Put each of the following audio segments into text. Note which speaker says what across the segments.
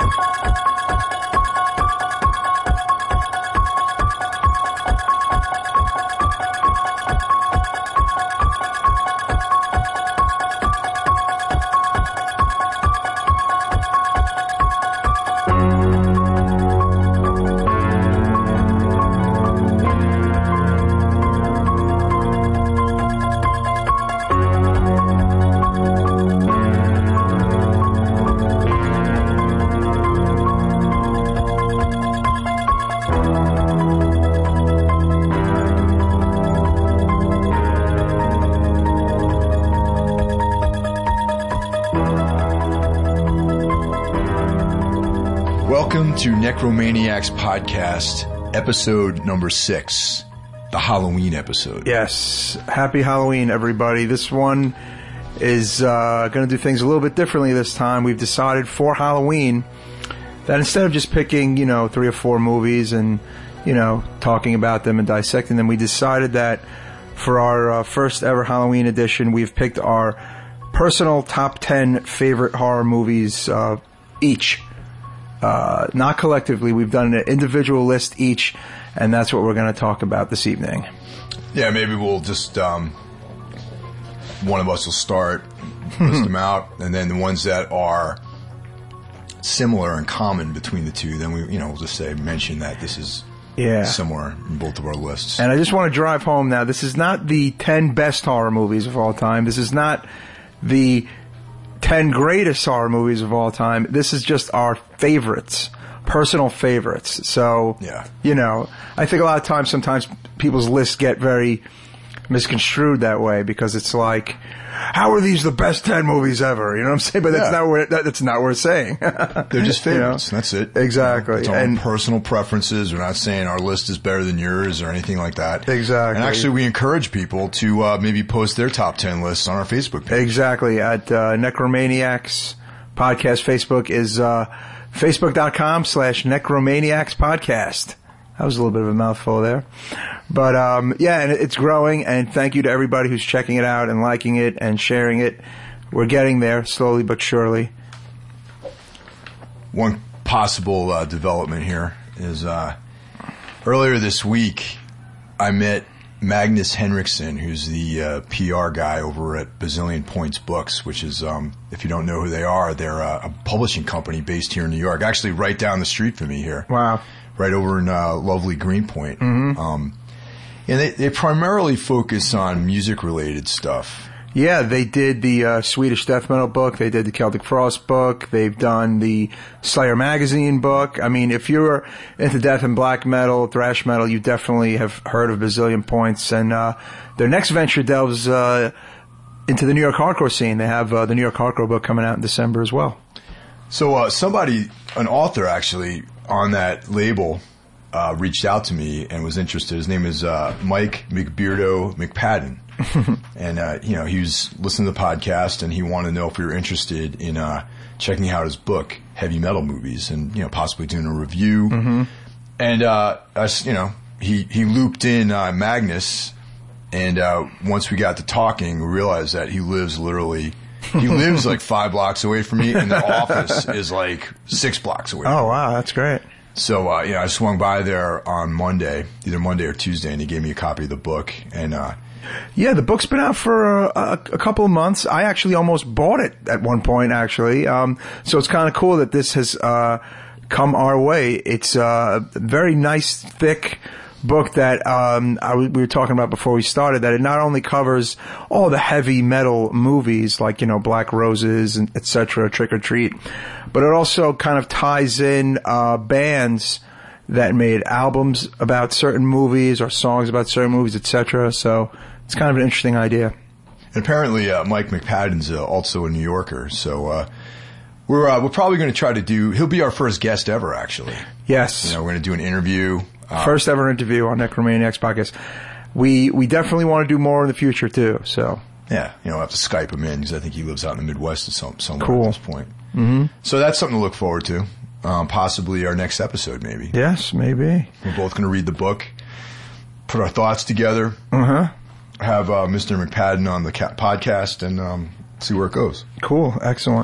Speaker 1: Welcome to Necromaniacs Podcast, episode number 6, the Halloween episode.
Speaker 2: Yes. Happy Halloween, everybody. This one is going to do things a little bit differently this time. We've decided for Halloween that instead of just picking, 3 or 4 movies and, talking about them and dissecting them, we decided that for our first ever Halloween edition, we've picked our personal top 10 favorite horror movies each. Not collectively. We've done an individual list each, and that's what we're going to talk about this evening.
Speaker 1: Yeah, maybe we'll just, one of us will start, list them out, and then the ones that are similar and common between the two, then we'll just mention that this is similar in both of our lists.
Speaker 2: And I just want to drive home now, this is not the 10 best horror movies of all time. This is not the 10 greatest horror movies of all time. This is just our favorites, personal favorites. So, I think a lot of times, sometimes people's lists get very misconstrued that way because it's like, how are these the best 10 movies ever? You know what I'm saying? But that's not what we're saying.
Speaker 1: They're just favorites. That's it.
Speaker 2: Exactly.
Speaker 1: It's our own personal preferences. We're not saying our list is better than yours or anything like that.
Speaker 2: Exactly.
Speaker 1: And actually, we encourage people to maybe post their top 10 lists on our Facebook page.
Speaker 2: Exactly. At Necromaniacs Podcast, Facebook is facebook.com/Necromaniacs Podcast. That was a little bit of a mouthful there. But, and it's growing, and thank you to everybody who's checking it out and liking it and sharing it. We're getting there, slowly but surely.
Speaker 1: One possible development here is earlier this week, I met Magnus Henriksen, who's the PR guy over at Bazillion Points Books, which is, if you don't know who they are, they're a publishing company based here in New York, actually right down the street from me here.
Speaker 2: Wow.
Speaker 1: Right over in lovely Greenpoint.
Speaker 2: Mm-hmm.
Speaker 1: And they primarily focus on music-related stuff.
Speaker 2: Yeah, they did the Swedish death metal book. They did the Celtic Frost book. They've done the Slayer magazine book. I mean, if you're into death and black metal, thrash metal, you definitely have heard of Bazillion Points. And their next venture delves into the New York hardcore scene. They have the New York hardcore book coming out in December as well.
Speaker 1: So an author actually on that label reached out to me and was interested. His name is Mike McBeardo McPadden. And, he was listening to the podcast and he wanted to know if we were interested in checking out his book, Heavy Metal Movies, and, possibly doing a review.
Speaker 2: Mm-hmm.
Speaker 1: And, he looped in Magnus, and once we got to talking, we realized that he lives like 5 blocks away from me, and the office is like 6 blocks away from me.
Speaker 2: Oh, wow, that's great.
Speaker 1: So, I swung by there on Monday, either Monday or Tuesday, and he gave me a copy of the book. And,
Speaker 2: the book's been out for a couple of months. I actually almost bought it at one point, actually. So it's kind of cool that this has come our way. It's a very nice, thick book that we were talking about before we started, that it not only covers all the heavy metal movies like, Black Roses and etc., Trick or Treat, but it also kind of ties in bands that made albums about certain movies or songs about certain movies, etc. So it's kind of an interesting idea.
Speaker 1: And apparently Mike McPadden's also a New Yorker, so we're probably going to try to he'll be our first guest ever, actually.
Speaker 2: Yes.
Speaker 1: We're going to do an interview.
Speaker 2: First ever interview on Necromaniacs Podcast. We definitely want to do more in the future, too, so.
Speaker 1: Yeah, I'll have to Skype him in because I think he lives out in the Midwest somewhere
Speaker 2: cool.
Speaker 1: at this point.
Speaker 2: Mm-hmm.
Speaker 1: So that's something to look forward to. Possibly our next episode, maybe.
Speaker 2: Yes, maybe.
Speaker 1: We're both going to read the book, put our thoughts together,
Speaker 2: have
Speaker 1: Mr. McPadden on the podcast, and see where it goes.
Speaker 2: Cool, excellent.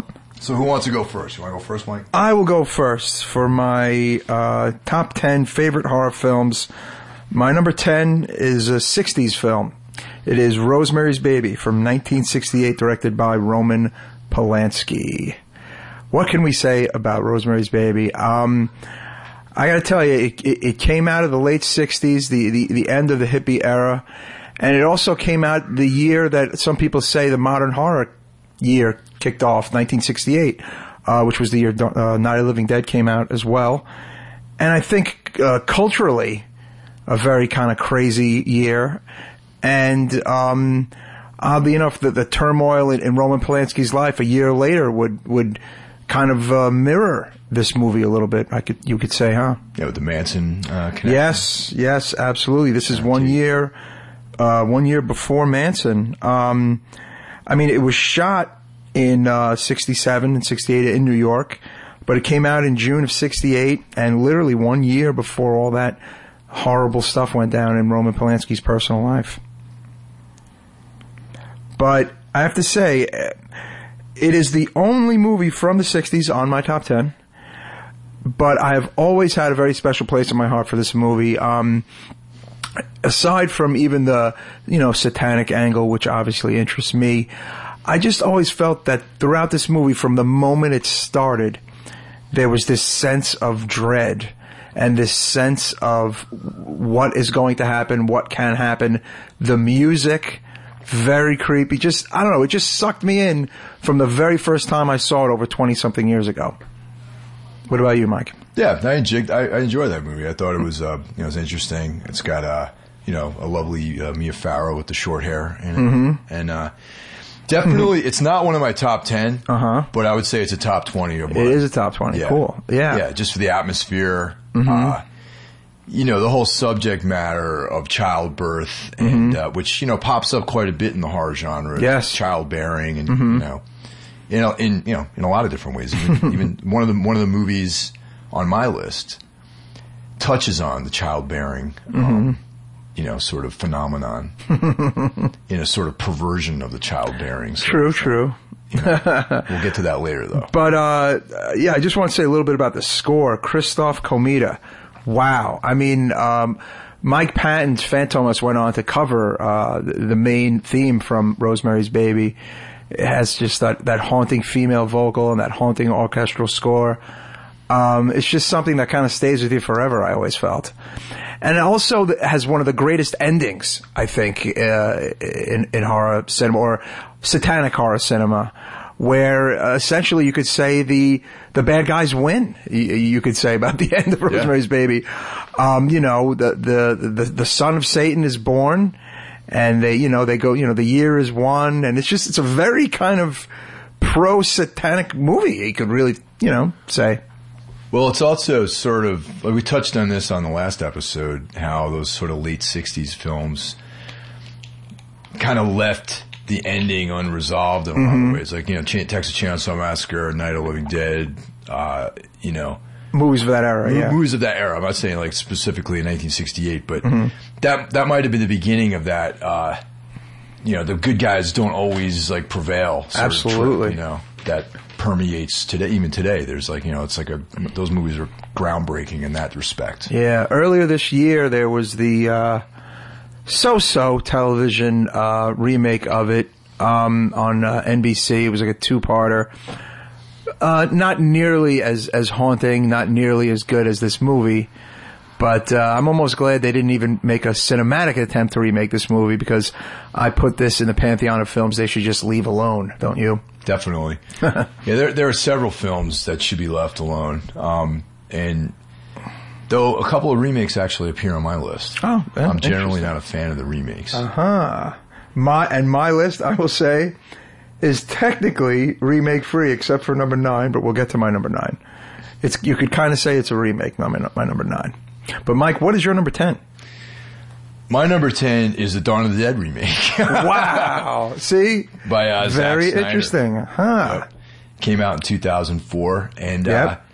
Speaker 1: So who wants to go first? You want to go first, Mike?
Speaker 2: I will go first for my top 10 favorite horror films. My number 10 is a 60s film. It is Rosemary's Baby from 1968, directed by Roman Polanski. What can we say about Rosemary's Baby? I got to tell you, it came out of the late 60s, the end of the hippie era, and it also came out the year that some people say the modern horror year kicked off, 1968, which was the year Night of the Living Dead came out as well. And I think culturally, a very kind of crazy year. And oddly enough, the turmoil in Roman Polanski's life a year later would kind of mirror this movie a little bit. You could say, huh?
Speaker 1: Yeah, with the Manson connection.
Speaker 2: Yes, absolutely. This is 1 year before Manson. I mean, it was shot in 67 and 68 in New York, but it came out in June of 68, and literally 1 year before all that horrible stuff went down in Roman Polanski's personal life. But I have to say, it is the only movie from the 60s on my top 10, but I have always had a very special place in my heart for this movie. Aside from even the, satanic angle, which obviously interests me, I just always felt that throughout this movie, from the moment it started, there was this sense of dread and this sense of what is going to happen, what can happen. The music, very creepy. I don't know, it just sucked me in from the very first time I saw it over 20-something years ago. What about you, Mike?
Speaker 1: Yeah, I enjoyed that movie. I thought it was, it was interesting. It's got, a lovely Mia Farrow with the short hair in it. Mm-hmm. And definitely, it's not one of my top 10, but I would say it's a top 20 or more.
Speaker 2: It is a top 20. Yeah. Cool. Yeah.
Speaker 1: Yeah, just for the atmosphere. Mm-hmm. The whole subject matter of childbirth, and which pops up quite a bit in the horror genre.
Speaker 2: Yes,
Speaker 1: childbearing, and in a lot of different ways. Even one of the movies on my list touches on the childbearing, sort of phenomenon, in a sort of perversion of the childbearing.
Speaker 2: True.
Speaker 1: We'll get to that later, though.
Speaker 2: But I just want to say a little bit about the score. Christoph Komeda. Wow. I mean, Mike Patton's Phantomas went on to cover the main theme from Rosemary's Baby. It has just that haunting female vocal and that haunting orchestral score. It's just something that kind of stays with you forever, I always felt. And it also has one of the greatest endings, I think, in horror cinema, or satanic horror cinema, where essentially you could say the bad guys win. You could say about the end of Rosemary's Baby. The son of Satan is born, and they go, the year is one, and it's a very kind of pro-satanic movie, you could really, say.
Speaker 1: Well, it's also sort of, like we touched on this on the last episode, how those sort of late 60s films kind of left the ending unresolved in a lot of ways. Like, Texas Chainsaw Massacre, Night of the Living Dead,
Speaker 2: movies of that era, yeah.
Speaker 1: Movies of that era. I'm not saying like specifically in 1968, but that might have been the beginning of that, the good guys don't always like prevail.
Speaker 2: Absolutely.
Speaker 1: That permeates today, even today. There's like, it's like those movies are groundbreaking in that respect.
Speaker 2: Yeah. Earlier this year, there was the, so-so television, remake of it, on, NBC. It was like a two-parter. Not nearly as haunting, not nearly as good as this movie, but I'm almost glad they didn't even make a cinematic attempt to remake this movie, because I put this in the pantheon of films they should just leave alone, don't you?
Speaker 1: Definitely. Yeah, there are several films that should be left alone, and though a couple of remakes actually appear on my list.
Speaker 2: Oh,
Speaker 1: I'm generally not a fan of the remakes.
Speaker 2: My list, I will say, is technically remake free, except for number 9, but we'll get to my number 9. You could kind of say it's a remake, my number 9. But Mike, what is your number 10?
Speaker 1: My number 10 is the Dawn of the Dead remake.
Speaker 2: Wow. See?
Speaker 1: By
Speaker 2: very
Speaker 1: Zack Snyder.
Speaker 2: Interesting. Huh.
Speaker 1: Yep. Came out in 2004. And,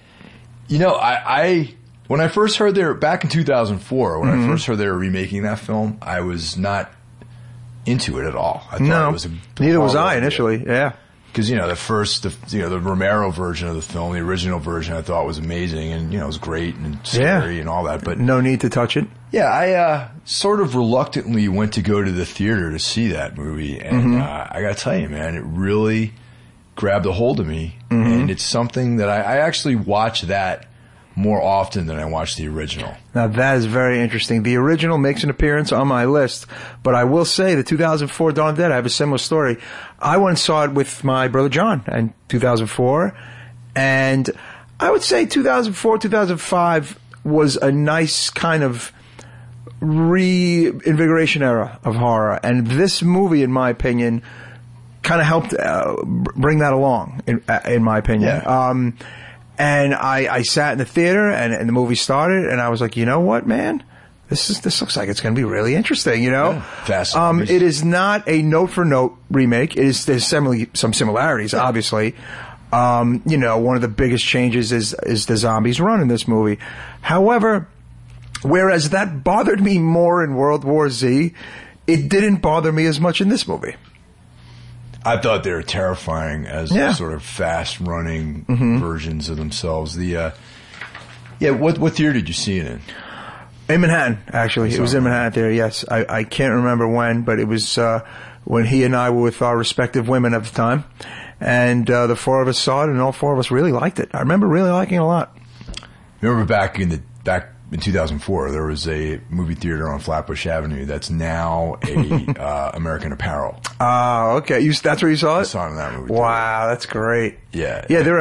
Speaker 1: I when I first heard back in 2004, when I first heard they were remaking that film, I was not into it at all. I thought it was
Speaker 2: neither was I initially. Yeah.
Speaker 1: Because, the Romero version of the film, the original version, I thought was amazing, and, it was great and scary and all that. But
Speaker 2: no need to touch it.
Speaker 1: Yeah, I sort of reluctantly went to go to the theater to see that movie, and I got to tell you, man, it really grabbed a hold of me, and it's something that I actually watch that more often than I watch the original.
Speaker 2: Now, that is very interesting. The original makes an appearance on my list, but I will say the 2004 Dawn of the Dead, I have a similar story. I went and saw it with my brother John in 2004, and I would say 2004, 2005 was a nice kind of reinvigoration era of horror, and this movie, in my opinion, kind of helped bring that along, in my opinion.
Speaker 1: Yeah.
Speaker 2: And I sat in the theater, and the movie started, and I was like, you know what, man? This looks like it's going to be really interesting,
Speaker 1: Yeah, fascinating.
Speaker 2: It is not a note-for-note remake. There's some similarities, obviously. One of the biggest changes is the zombies run in this movie. However, whereas that bothered me more in World War Z, it didn't bother me as much in this movie.
Speaker 1: I thought they were terrifying as sort of fast-running versions of themselves. What theater did you see it in?
Speaker 2: In Manhattan, actually. It was in Manhattan there, yes. I can't remember when, but it was when he and I were with our respective women at the time. And the four of us saw it, and all four of us really liked it. I remember really liking it a lot.
Speaker 1: Remember back in 2004, there was a movie theater on Flatbush Avenue that's now a American Apparel.
Speaker 2: Oh, okay. That's where you saw it?
Speaker 1: I saw it in that movie theater.
Speaker 2: Wow, that's great.
Speaker 1: Yeah.
Speaker 2: Yeah, there are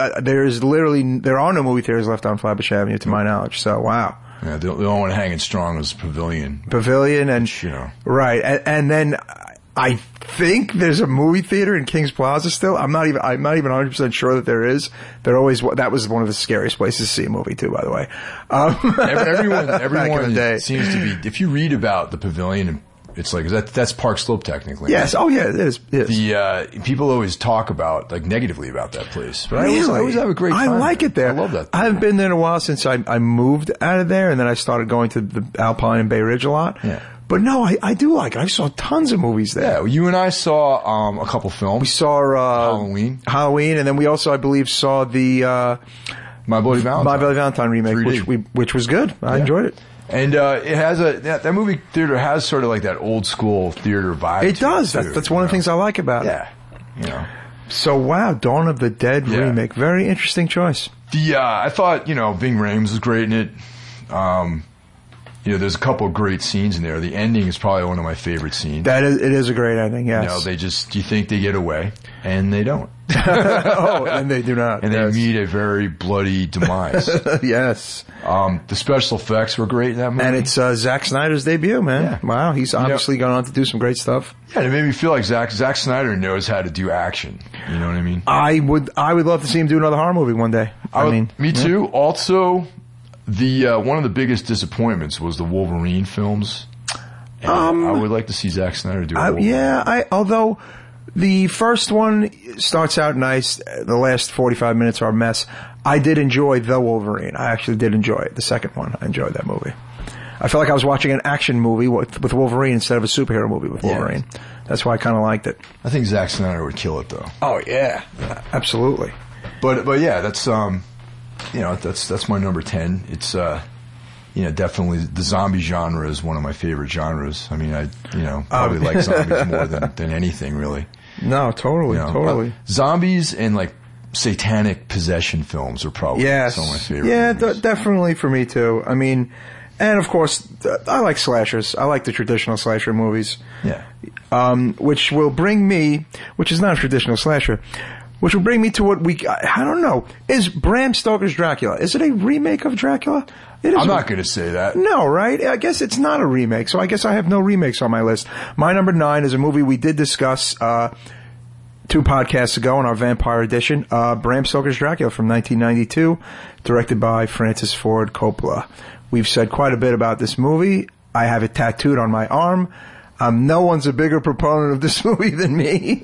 Speaker 2: no movie theaters left on Flatbush Avenue, to my knowledge. So, wow.
Speaker 1: Yeah, the only one hanging strong was Pavilion.
Speaker 2: And right, and then I think there's a movie theater in Kings Plaza still. I'm not even 100% sure that there is. That was one of the scariest places to see a movie too, by the way.
Speaker 1: Everyone seems to be. If you read about the Pavilion, it's like that's Park Slope technically.
Speaker 2: Yes. Oh yeah, it is.
Speaker 1: The people always talk about negatively about that place. But
Speaker 2: really?
Speaker 1: I always have a great time.
Speaker 2: I like it there.
Speaker 1: I love that.
Speaker 2: I haven't been there in a while since I moved out of there, and then I started going to the Alpine and Bay Ridge a lot.
Speaker 1: Yeah.
Speaker 2: But no, I do like it. I saw tons of movies there.
Speaker 1: Yeah, you and I saw a couple films.
Speaker 2: We saw Halloween, and then we also, I believe, saw the
Speaker 1: My Bloody
Speaker 2: Valentine remake, which was good. I enjoyed it.
Speaker 1: And it has that movie theater has sort of like that old school theater vibe.
Speaker 2: It does. That's one of the things I like about it.
Speaker 1: Yeah.
Speaker 2: So wow, Dawn of the Dead remake, very interesting choice.
Speaker 1: I thought Ving Rhames was great in it. There's a couple of great scenes in there. The ending is probably one of my favorite scenes.
Speaker 2: It is a great ending. Yes.
Speaker 1: You think they get away, and they don't.
Speaker 2: And they do not.
Speaker 1: And they meet a very bloody demise.
Speaker 2: Yes.
Speaker 1: The special effects were great in that movie.
Speaker 2: And it's Zack Snyder's debut, man. Yeah. Wow, he's obviously gone on to do some great stuff.
Speaker 1: Yeah, and it made me feel like Zack Snyder knows how to do action. You know what I mean?
Speaker 2: I would love to see him do another horror movie one day.
Speaker 1: Me too. Also, one of the biggest disappointments was the Wolverine films. And I would like to see Zack Snyder do a Wolverine.
Speaker 2: Although the first one starts out nice, the last 45 minutes are a mess. I did enjoy The Wolverine. I actually did enjoy it. The second one, I enjoyed that movie. I felt like I was watching an action movie with Wolverine instead of a superhero movie with Wolverine. Yeah. That's why I kind of liked it.
Speaker 1: I think Zack Snyder would kill it, though.
Speaker 2: Oh yeah, absolutely.
Speaker 1: But yeah, that's that's my number 10. It's definitely the zombie genre is one of my favorite genres. I mean, I probably like zombies more than anything, really.
Speaker 2: No, totally.
Speaker 1: Zombies and satanic possession films are probably some of my favorite.
Speaker 2: Yeah, definitely for me too. I mean, and of course, I like slashers. I like the traditional slasher movies.
Speaker 1: Yeah.
Speaker 2: Which is not a traditional slasher. Which will bring me to I don't know. Is Bram Stoker's Dracula, is it a remake of Dracula? It is. I'm
Speaker 1: not going to say that.
Speaker 2: No, right? I guess it's not a remake, so I guess I have no remakes on my list. My number 9 is a movie we did discuss 2 podcasts ago in our Vampire Edition, Bram Stoker's Dracula from 1992, directed by Francis Ford Coppola. We've said quite a bit about this movie. I have it tattooed on my arm. No one's a bigger proponent of this movie than me.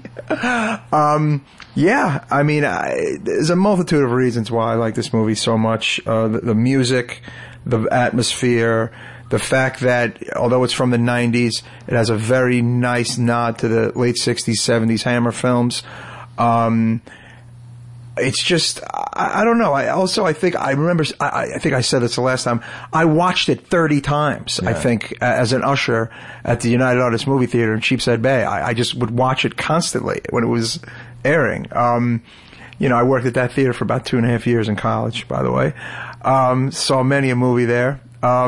Speaker 2: Yeah, I mean, there's a multitude of reasons why I like this movie so much. The music, the atmosphere, the fact that, although it's from the 90s, it has a very nice nod to the late 60s, 70s Hammer films. It's just, I don't know. I think I said this the last time. I watched it 30 times, I think, as an usher at the United Artists Movie Theater in Sheepshead Bay. I just would watch it constantly when it was airing. I worked at that theater for about 2.5 years in college, by the way. Saw many a movie there.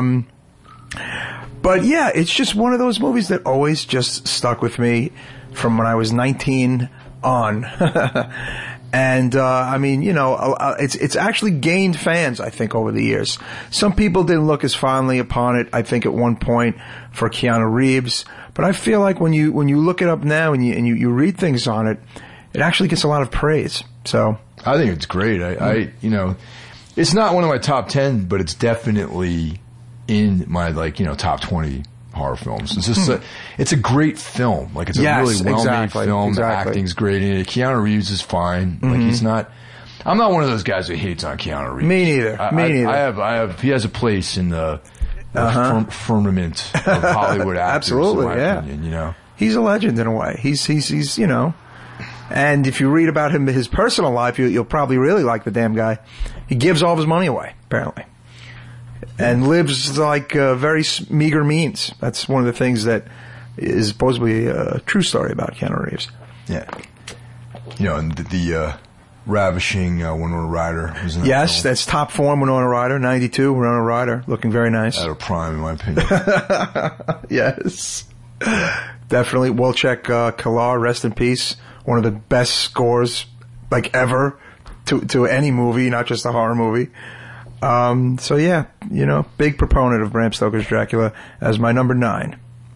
Speaker 2: But yeah, it's just one of those movies that always just stuck with me from when I was 19 on. And, it's actually gained fans, I think, over the years. Some people didn't look as fondly upon it, I think, at one point for Keanu Reeves. But I feel like when you look it up now and you read things on it, it actually gets a lot of praise. So
Speaker 1: I think it's great. It's not one of my top 10, but it's definitely in my top 20 horror films. It's just it's a great film. Like, it's a really well-made film. The acting's great in it. Keanu Reeves is fine. Like, he's not. I'm not one of those guys who hates on Keanu Reeves.
Speaker 2: Me neither.
Speaker 1: I have. He has a place in the firmament of Hollywood actors.
Speaker 2: Absolutely,
Speaker 1: in my opinion,
Speaker 2: he's a legend in a way. He's And if you read about him, his personal life, you'll probably really like the damn guy. He gives all of his money away, apparently. And lives like very meager means. That's one of the things that is supposedly a true story about Keanu Reeves.
Speaker 1: Yeah. And the ravishing Winona Ryder was in that
Speaker 2: Yes,
Speaker 1: film.
Speaker 2: that's top form Winona Ryder, 92, Winona Ryder, looking very nice.
Speaker 1: Out of prime, in my opinion.
Speaker 2: Yes. Definitely. Wolchek Kilar, rest in peace. One of the best scores, ever, to any movie, not just a horror movie. So yeah, big proponent of Bram Stoker's Dracula as my number 9.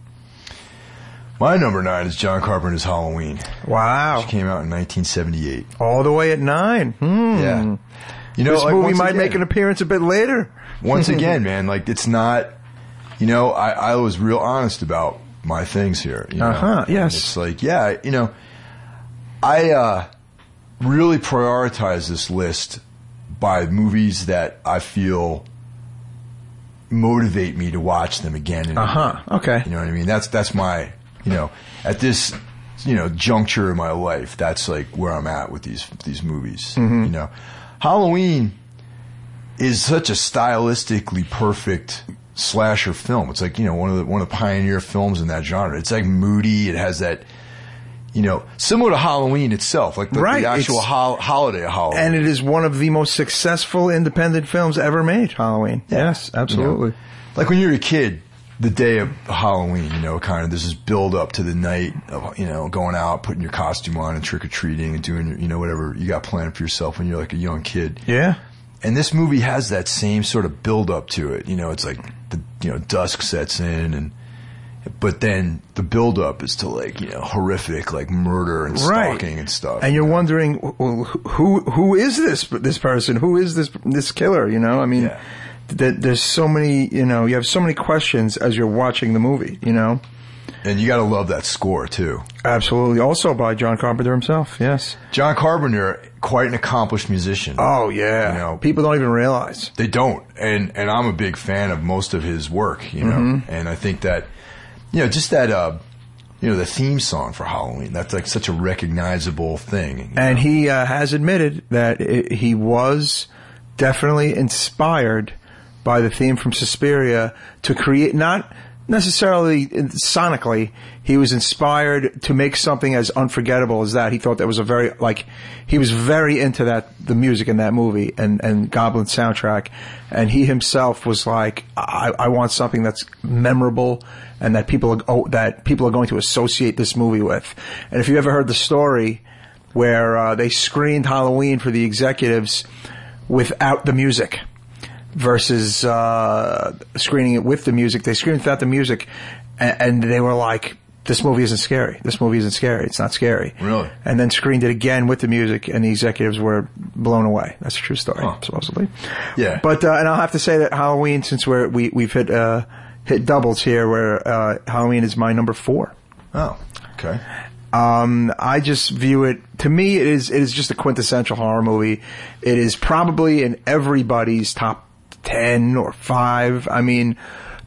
Speaker 1: My number 9 is John Carpenter's Halloween.
Speaker 2: Wow.
Speaker 1: Which came out in 1978.
Speaker 2: All the way at 9.
Speaker 1: Yeah.
Speaker 2: This movie might make an appearance a bit later.
Speaker 1: Once again, man, it's not, I was real honest about my things here.
Speaker 2: Yes.
Speaker 1: It's I really prioritize this list by movies that I feel motivate me to watch them again and again.
Speaker 2: Okay.
Speaker 1: You know what I mean? That's my, at this, juncture in my life, that's where I'm at with these movies. Halloween is such a stylistically perfect slasher film. It's one of the pioneer films in that genre. It's moody. It has that, similar to Halloween itself, the actual holiday of Halloween.
Speaker 2: And it is one of the most successful independent films ever made, Halloween. Yeah. Yes, absolutely.
Speaker 1: When you're a kid, the day of Halloween, there's this build up to the night of, going out, putting your costume on and trick-or-treating and doing, whatever you got planned for yourself when you're a young kid.
Speaker 2: Yeah.
Speaker 1: And this movie has that same sort of build up to it. It's dusk sets in but then the build up is to horrific murder and stalking and stuff.
Speaker 2: And you're wondering who is this person? Who is this killer? There's so many, you have so many questions as you're watching the movie,
Speaker 1: And you got to love that score too.
Speaker 2: Absolutely. Also by John Carpenter himself. Yes.
Speaker 1: John Carpenter, quite an accomplished musician.
Speaker 2: Oh yeah. People don't even realize.
Speaker 1: They don't. And I'm a big fan of most of his work, And I think that just that, the theme song for Halloween, that's such a recognizable thing.
Speaker 2: And he has admitted that he was definitely inspired by the theme from Suspiria to create, not necessarily sonically, he was inspired to make something as unforgettable as that. He thought that was he was very into the music in that movie and Goblin soundtrack. And he himself was I want something that's memorable and that people are going to associate this movie with. And if you ever heard the story where they screened Halloween for the executives without the music versus screening it with the music, they screened without the music, and they were like, this movie isn't scary. This movie isn't scary. It's not scary.
Speaker 1: Really?
Speaker 2: And then screened it again with the music, and the executives were blown away. That's a true story, supposedly.
Speaker 1: Yeah.
Speaker 2: But and I'll have to say that Halloween, since we've hit doubles here, where Halloween is my number 4.
Speaker 1: Oh, okay.
Speaker 2: I just view it, to me, it is just a quintessential horror movie. It is probably in everybody's top 10 or 5. I mean,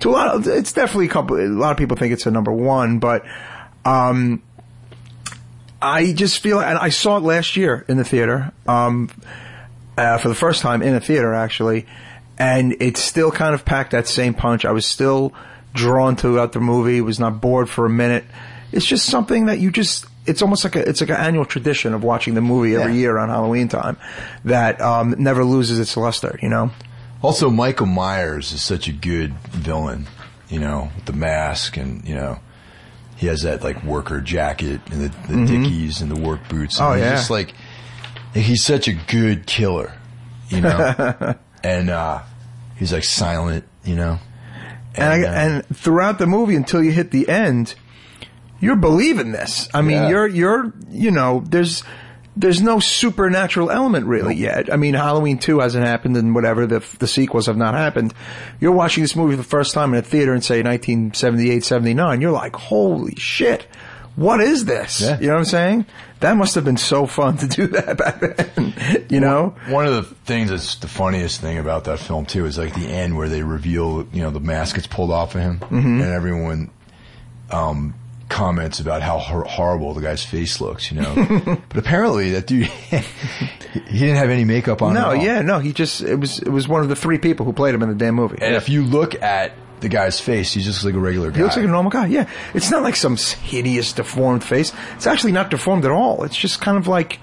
Speaker 2: it's definitely a lot of people think it's a number 1, but, I just feel, and I saw it last year in the theater, for the first time in a theater actually, and it still kind of packed that same punch. I was still drawn throughout the movie. Was not bored for a minute. It's just something that it's almost like it's like an annual tradition of watching the movie every year around Halloween time that never loses its luster, you know?
Speaker 1: Also, Michael Myers is such a good villain, you know, with the mask and, you know, he has that like worker jacket and the Dickies and the work boots. And he's just like, he's such a good killer, you know? And he's like silent, you know?
Speaker 2: And throughout the movie until you hit the end, you're believing this. I mean, you're you know, there's no supernatural element really yet. I mean, Halloween 2 hasn't happened and whatever, the sequels have not happened. You're watching this movie for the first time in a theater in, say, 1978, 79. You're like, holy shit, what is this?
Speaker 1: Yeah.
Speaker 2: You know what I'm saying? That must have been so fun to do that back then, you know?
Speaker 1: One of the things that's the funniest thing about that film, too, is like the end where they reveal, you know, the mask gets pulled off of him and everyone comments about how horrible the guy's face looks, you know. But apparently that dude, he didn't have any makeup on.
Speaker 2: No,
Speaker 1: at all.
Speaker 2: he just, it was one of the 3 people who played him in the damn movie.
Speaker 1: And if you look at the guy's face, he's just like a regular guy.
Speaker 2: He looks like a normal guy, yeah. It's not like some hideous, deformed face. It's actually not deformed at all. It's just kind of like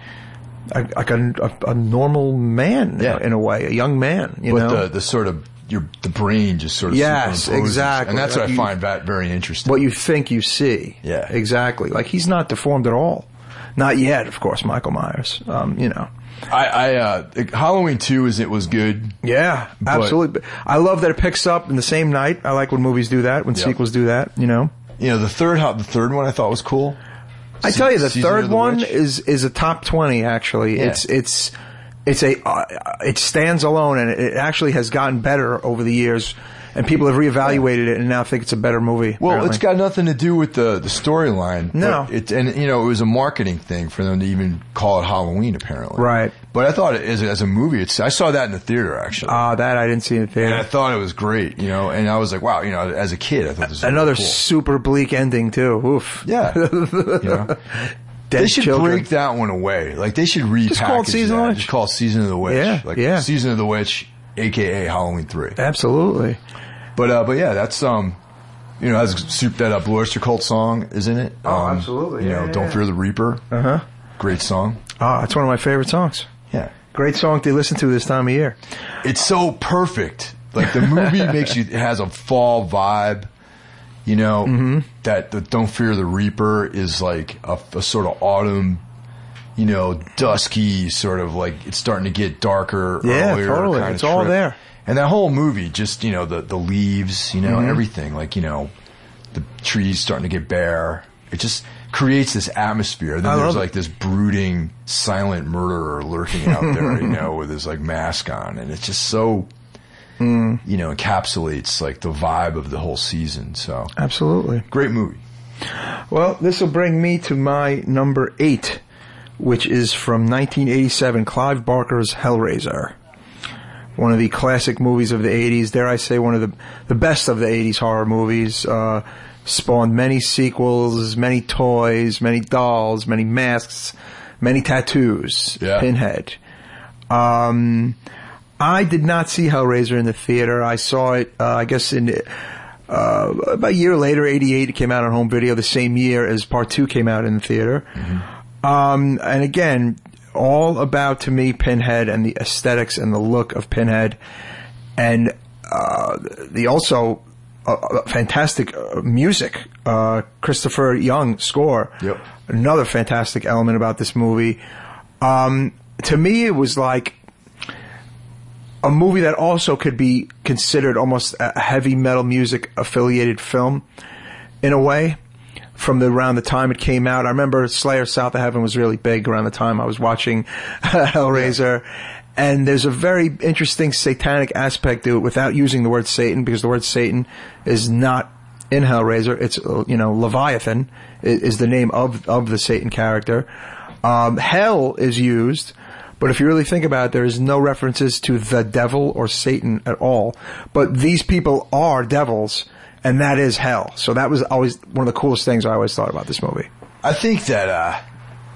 Speaker 2: a normal man in a way, a young man, you know.
Speaker 1: But the sort of, the brain just sort of
Speaker 2: superimposes. Exactly.
Speaker 1: And that's what I find that very interesting.
Speaker 2: What you think you see.
Speaker 1: Yeah.
Speaker 2: Exactly. Like, he's not deformed at all. Not yet, of course, Michael Myers. You know.
Speaker 1: Halloween 2 was good.
Speaker 2: Yeah, absolutely. I love that it picks up in the same night. I like when movies do that, when sequels do that, you know. You know,
Speaker 1: the third one I thought was cool.
Speaker 2: I tell you, the third one is a top 20 actually.
Speaker 1: Yeah.
Speaker 2: It stands alone, and it actually has gotten better over the years, and people have reevaluated it and now think it's a better movie.
Speaker 1: Well,
Speaker 2: apparently.
Speaker 1: It's got nothing to do with the storyline.
Speaker 2: No.
Speaker 1: And you know, it was a marketing thing for them to even call it Halloween, apparently.
Speaker 2: Right.
Speaker 1: But I thought as a movie, I saw that in the theater, actually.
Speaker 2: That I didn't see in the theater.
Speaker 1: And I thought it was great, you know, and I was like, wow, you know, as a kid, I thought this was
Speaker 2: another
Speaker 1: really cool.
Speaker 2: Super bleak ending too. Oof.
Speaker 1: Yeah. You know. They should break that one away. Like, they should repackage
Speaker 2: just call it Season of the Witch.
Speaker 1: Just call it Season of the Witch.
Speaker 2: Yeah,
Speaker 1: like Season of the Witch, a.k.a. Halloween 3.
Speaker 2: Absolutely.
Speaker 1: But yeah, that's, you know, has that Blue Oyster Cult song, isn't it?
Speaker 2: Absolutely.
Speaker 1: You know, Don't Fear the Reaper.
Speaker 2: Uh-huh.
Speaker 1: Great song.
Speaker 2: It's one of my favorite songs.
Speaker 1: Yeah.
Speaker 2: Great song to listen to this time of year.
Speaker 1: It's so perfect. Like, the movie it has a fall vibe. You know, that the Don't Fear the Reaper is like a sort of autumn, you know, dusky sort of like, it's starting to get darker earlier.
Speaker 2: Totally.
Speaker 1: Kind
Speaker 2: it's
Speaker 1: of
Speaker 2: all
Speaker 1: trip.
Speaker 2: there.
Speaker 1: And that whole movie, just, you know, the leaves, you know, everything, like, you know, the trees starting to get bare. It just creates this atmosphere. Then there's like this brooding, silent murderer lurking out there, you know, with his like mask on. And it's just so, you know, encapsulates like the vibe of the whole season. So
Speaker 2: absolutely.
Speaker 1: Great movie.
Speaker 2: Well, this will bring me to my number 8, which is from 1987, Clive Barker's Hellraiser. One of the classic movies of the 80s, dare I say one of the best of the 80s horror movies, spawned many sequels, many toys, many dolls, many masks, many tattoos, Pinhead. I did not see Hellraiser in the theater. I saw it, I guess about a year later, 88, it came out on home video the same year as Part 2 came out in the theater. And again, all about, to me, Pinhead and the aesthetics and the look of Pinhead. And the also fantastic music, Christopher Young score.
Speaker 1: Yep.
Speaker 2: Another fantastic element about this movie. To me, it was like a movie that also could be considered almost a heavy metal music affiliated film in a way from around the time it came out. I remember Slayer South of Heaven was really big around the time I was watching Hellraiser. And there's a very interesting satanic aspect to it without using the word Satan, because the word Satan is not in Hellraiser. It's, you know, Leviathan is the name of the Satan character. Hell is used, but if you really think about it, there is no references to the devil or Satan at all. But these people are devils, and that is hell. So that was always one of the coolest things I always thought about this movie.
Speaker 1: I think that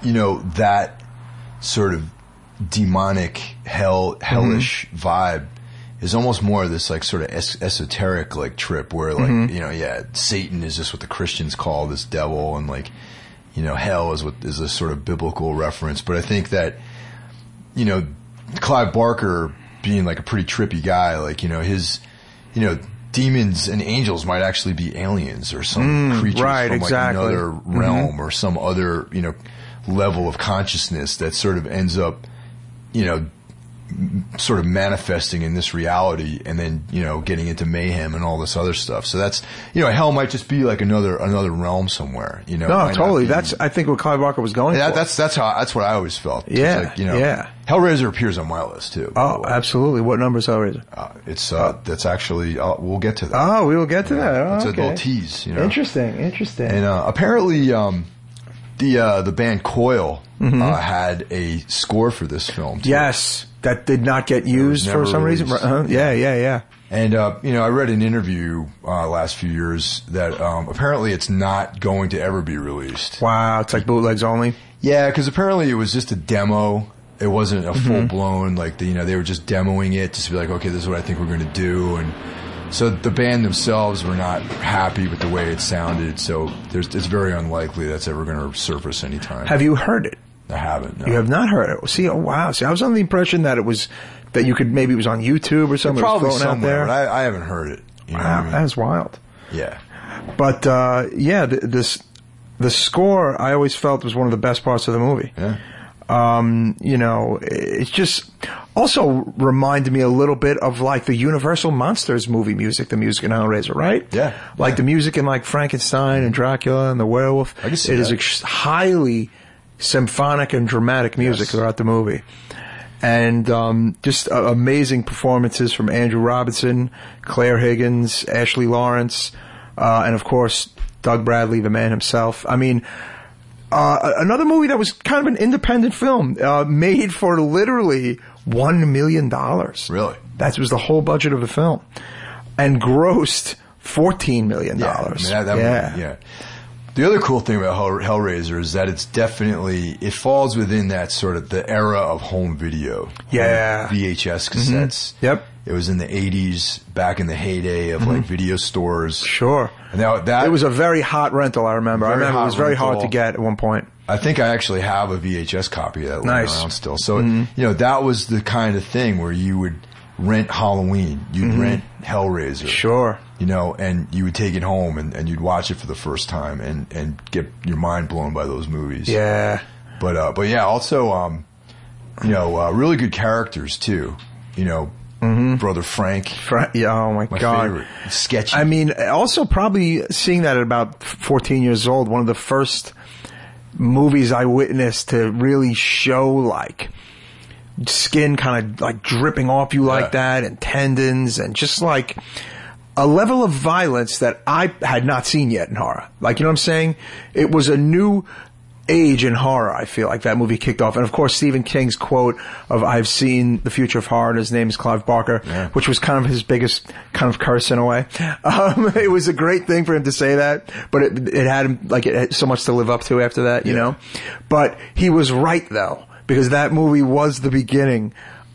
Speaker 1: you know, that sort of demonic hellish vibe is almost more of this like sort of esoteric like trip where like you know, yeah, Satan is just what the Christians call this devil, and like, you know, hell is a sort of biblical reference. But I think that, you know, Clive Barker being like a pretty trippy guy, like, you know, his, you know, demons and angels might actually be aliens or some creatures from like another realm or some other, you know, level of consciousness that sort of ends up, you know, sort of manifesting in this reality, and then, you know, getting into mayhem and all this other stuff. So that's, you know, hell might just be like another realm somewhere, you know.
Speaker 2: No, totally. That's, I think, what Clive Barker was going for.
Speaker 1: That's what I always felt.
Speaker 2: Yeah.
Speaker 1: Like, you know,
Speaker 2: yeah.
Speaker 1: Hellraiser appears on my list too.
Speaker 2: Oh, absolutely. What number is Hellraiser?
Speaker 1: That's actually, we'll get to that.
Speaker 2: Oh, we will get to that. Oh,
Speaker 1: it's
Speaker 2: okay.
Speaker 1: a little tease, you know.
Speaker 2: Interesting.
Speaker 1: And, apparently, the band Coil, had a score for this film too.
Speaker 2: Yes. That did not get used for some reason. Yeah.
Speaker 1: And, you know, I read an interview, last few years that, apparently it's not going to ever be released.
Speaker 2: Wow. It's like bootlegs only.
Speaker 1: Yeah. 'Cause apparently it was just a demo. It wasn't a full blown, like, you know, they were just demoing it just to be like, okay, this is what I think we're going to do. And so the band themselves were not happy with the way it sounded. So it's very unlikely that's ever going to surface anytime.
Speaker 2: Have you heard it?
Speaker 1: I haven't. No.
Speaker 2: You have not heard it. See, oh wow. See, I was under the impression that it was that you could, maybe it was on YouTube or something.
Speaker 1: Probably
Speaker 2: it was floating
Speaker 1: somewhere,
Speaker 2: out there.
Speaker 1: but I haven't heard it. You know
Speaker 2: wow,
Speaker 1: what I mean?
Speaker 2: that's wild.
Speaker 1: Yeah.
Speaker 2: But yeah, the score I always felt was one of the best parts of the movie.
Speaker 1: Yeah.
Speaker 2: You know, it's just also reminded me a little bit of like the Universal Monsters movie music, the music in Hellraiser, right?
Speaker 1: Yeah.
Speaker 2: Like the music in like Frankenstein and Dracula and the Werewolf.
Speaker 1: I can see
Speaker 2: it
Speaker 1: that.
Speaker 2: is highly symphonic and dramatic music throughout the movie. And just amazing performances from Andrew Robinson, Claire Higgins, Ashley Lawrence, and of course Doug Bradley, the man himself. I mean, another movie that was kind of an independent film, made for literally $1 million.
Speaker 1: Really?
Speaker 2: That was the whole budget of the film, and grossed $14 million.
Speaker 1: Yeah. I mean, that movie, yeah. The other cool thing about Hellraiser is that it falls within that sort of the era of home video.
Speaker 2: Yeah.
Speaker 1: VHS cassettes.
Speaker 2: Yep.
Speaker 1: It was in the 80s, back in the heyday of like video stores.
Speaker 2: Sure.
Speaker 1: And that
Speaker 2: it was a very hot rental, I remember. It was very hard to get at one point.
Speaker 1: I think I actually have a VHS copy of that laying around still. So, you know, that was the kind of thing where you would rent Halloween, you'd rent Hellraiser.
Speaker 2: Sure.
Speaker 1: You know, and you would take it home and you'd watch it for the first time and get your mind blown by those movies.
Speaker 2: Yeah.
Speaker 1: But yeah, also, you know, really good characters too. You know, Brother Frank.
Speaker 2: Yeah, oh my God.
Speaker 1: Favorite. Sketchy.
Speaker 2: I mean, also probably seeing that at about 14 years old, one of the first movies I witnessed to really show like skin kind of like dripping off you like that, and tendons, and just like a level of violence that I had not seen yet in horror. Like, you know what I'm saying? It was a new age in horror, I feel like that movie kicked off. And of course, Stephen King's quote of "I've seen the future of horror," and his name is Clive Barker, which was kind of his biggest kind of curse in a way. It was a great thing for him to say that, but it had him, like, it had so much to live up to after that, you know? But he was right though, because that movie was the beginning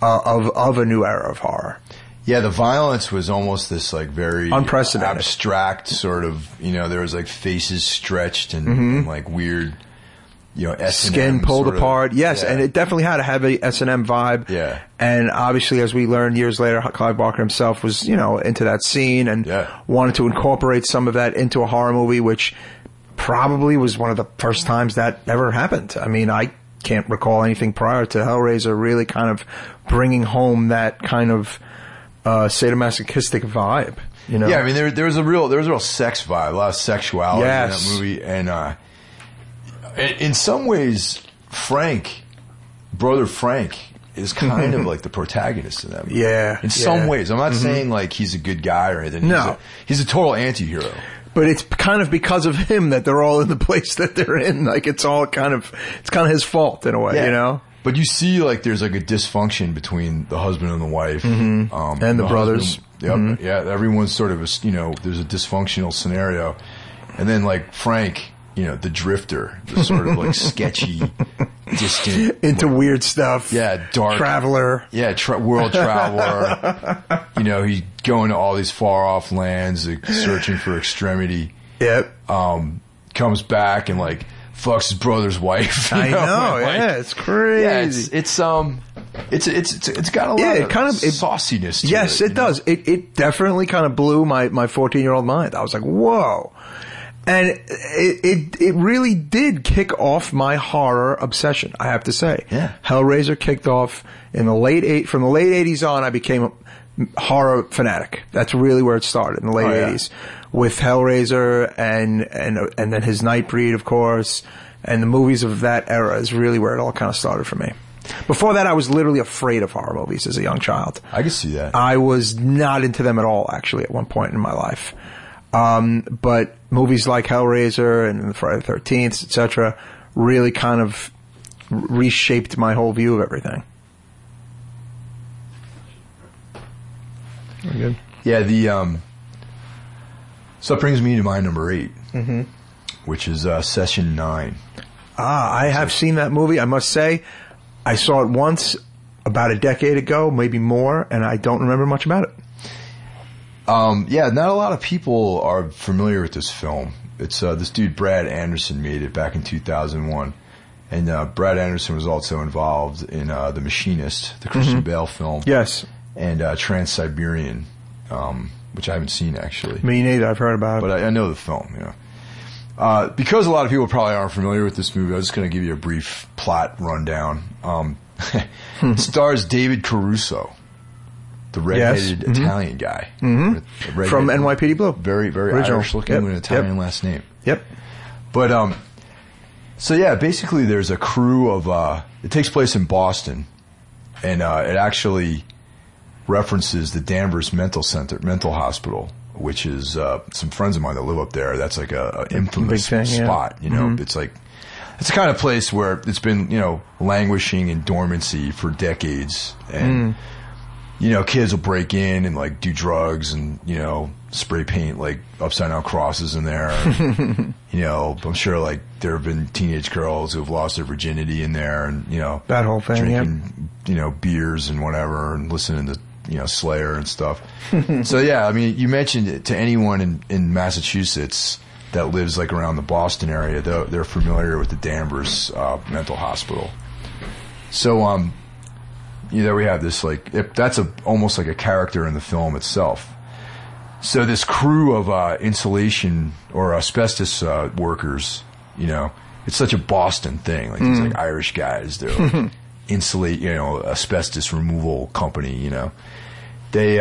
Speaker 2: of a new era of horror.
Speaker 1: Yeah, the violence was almost this like very
Speaker 2: unprecedented,
Speaker 1: abstract sort of, you know, there was like faces stretched and like weird, you know, S&M
Speaker 2: skin pulled apart. Yes, and it definitely had a heavy S&M vibe.
Speaker 1: Yeah.
Speaker 2: And obviously, as we learned years later, Clive Barker himself was, you know, into that scene and wanted to incorporate some of that into a horror movie, which probably was one of the first times that ever happened. I mean, I can't recall anything prior to Hellraiser really kind of bringing home that kind of sadomasochistic vibe, you know?
Speaker 1: Yeah, I mean, there was a real sex vibe, a lot of sexuality in that movie, and in some ways, Brother Frank is kind of like the protagonist in that movie.
Speaker 2: Yeah.
Speaker 1: In some ways. I'm not saying like he's a good guy or anything.
Speaker 2: No.
Speaker 1: He's a total anti-hero.
Speaker 2: But it's kind of because of him that they're all in the place that they're in. Like, it's kind of his fault in a way, you know?
Speaker 1: But you see, like, there's like a dysfunction between the husband and the wife.
Speaker 2: And the brothers.
Speaker 1: Husband, yeah, everyone's sort of, you know, there's a dysfunctional scenario. And then, like, Frank, the drifter, the sort of like sketchy, distant,
Speaker 2: into weird stuff.
Speaker 1: Yeah, dark
Speaker 2: traveler.
Speaker 1: Yeah, world traveler. He's going to all these far off lands, like, searching for extremity.
Speaker 2: Yep.
Speaker 1: Comes back and like fucks his brother's wife.
Speaker 2: I know. Yeah, it's crazy.
Speaker 1: Yeah, it's got a lot of sauciness to it.
Speaker 2: Yes, it does. It definitely kind of blew my 14-year-old mind. I was like, whoa. And it really did kick off my horror obsession, I have to say.
Speaker 1: Yeah.
Speaker 2: Hellraiser kicked off from the late 80s on. I became a horror fanatic. That's really where it started, in the late 80s. With Hellraiser and then his Nightbreed, of course, and the movies of that era is really where it all kind of started for me. Before that, I was literally afraid of horror movies as a young child.
Speaker 1: I can see that.
Speaker 2: I was not into them at all, actually, at one point in my life. But movies like Hellraiser and Friday the 13th, etc., really kind of reshaped my whole view of everything. Very good.
Speaker 1: Yeah, so it brings me to my number 8, which is Session 9.
Speaker 2: I have seen that movie. I must say, I saw it once about a decade ago, maybe more, and I don't remember much about it.
Speaker 1: Yeah, not a lot of people are familiar with this film. It's this dude Brad Anderson made it back in 2001, and Brad Anderson was also involved in The Machinist, the Christian Bale film.
Speaker 2: Yes,
Speaker 1: and Trans-Siberian, which I haven't seen actually.
Speaker 2: Me neither. I've heard about it,
Speaker 1: but I know the film. Because a lot of people probably aren't familiar with this movie, I'm just going to give you a brief plot rundown. It stars David Caruso, the redheaded Italian guy.
Speaker 2: From NYPD Blue.
Speaker 1: Very, very
Speaker 2: original.
Speaker 1: Irish looking with an Italian last name.
Speaker 2: Yep.
Speaker 1: But, so yeah, basically there's a crew of, it takes place in Boston, and it actually references the Danvers Mental Hospital, which is some friends of mine that live up there. That's like a infamous spot. It's like it's the kind of place where it's been languishing in dormancy for decades, and kids will break in and like do drugs and spray paint like upside down crosses in there. I'm sure like there have been teenage girls who have lost their virginity in there, and
Speaker 2: that whole thing,
Speaker 1: drinking beers and whatever, and listening to Slayer and stuff. So yeah, I mean, you mentioned it to anyone in Massachusetts that lives like around the Boston area, they're familiar with the Danvers Mental Hospital. So there we have this that's almost like a character in the film itself. So this crew of insulation or asbestos workers, it's such a Boston thing. Like these like Irish guys, they're like insulate, asbestos removal company, They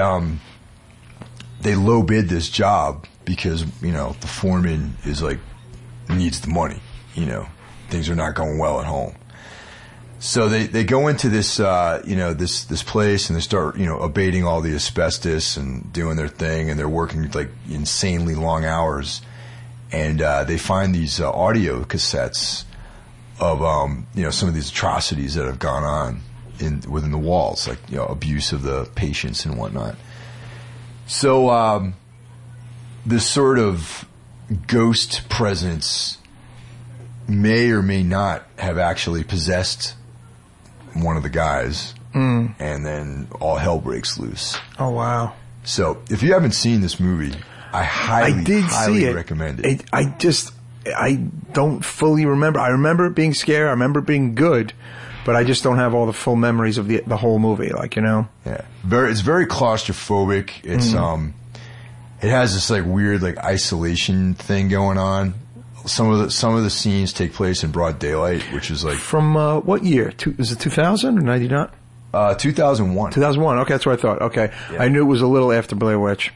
Speaker 1: low bid this job because, the foreman is like, needs the money, things are not going well at home. So they go into this, this place, and they start, abating all the asbestos and doing their thing, and they're working like insanely long hours. And, they find these, audio cassettes of, some of these atrocities that have gone on within the walls, like, abuse of the patients and whatnot. So, this sort of ghost presence may or may not have actually possessed one of the guys, and then all hell breaks loose.
Speaker 2: Oh, wow.
Speaker 1: So, if you haven't seen this movie, I highly recommend it.
Speaker 2: I don't fully remember. I remember it being scary. I remember it being good, but I just don't have all the full memories of the whole movie. Yeah.
Speaker 1: It's very claustrophobic. It's it has this like weird like isolation thing going on. Some of the scenes take place in broad daylight, which is like
Speaker 2: from what year? Is it 2000 or 99?
Speaker 1: 2001.
Speaker 2: 2001. Okay, that's what I thought. Okay, yeah. I knew it was a little after Blair Witch.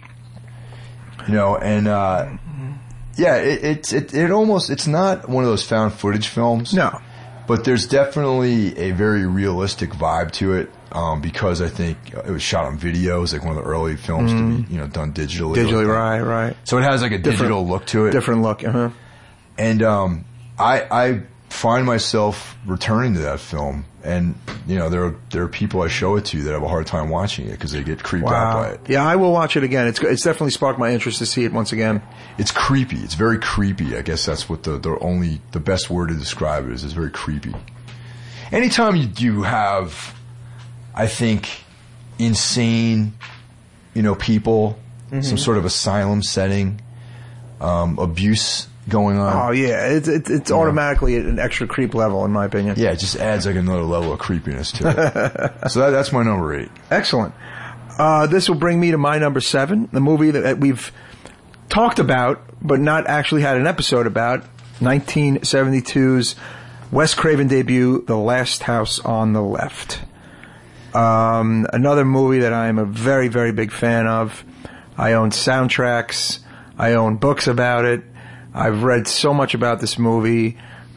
Speaker 2: It's not one of those found footage films. No.
Speaker 1: But there's definitely a very realistic vibe to it, because I think it was shot on video. It was like one of the early films to be, done digitally.
Speaker 2: Digitally, right.
Speaker 1: So it has like a digital look to it.
Speaker 2: Different look,
Speaker 1: And, I find myself returning to that film, and there are people I show it to that have a hard time watching it because they get creeped out by it.
Speaker 2: Yeah, I will watch it again. It's definitely sparked my interest to see it once again.
Speaker 1: It's creepy. It's very creepy. I guess that's what the best word to describe it is. It's very creepy. Anytime you have, I think, insane, people, some sort of asylum setting, abuse going on.
Speaker 2: Oh yeah, it's automatically at an extra creep level, in my opinion.
Speaker 1: Yeah, it just adds like another level of creepiness to it. So that's my number 8.
Speaker 2: Excellent. This will bring me to my number 7, the movie that we've talked about but not actually had an episode about, 1972's Wes Craven debut, The Last House on the Left. Another movie that I am a very, very big fan of. I own soundtracks. I own books about it. I've read so much about this movie.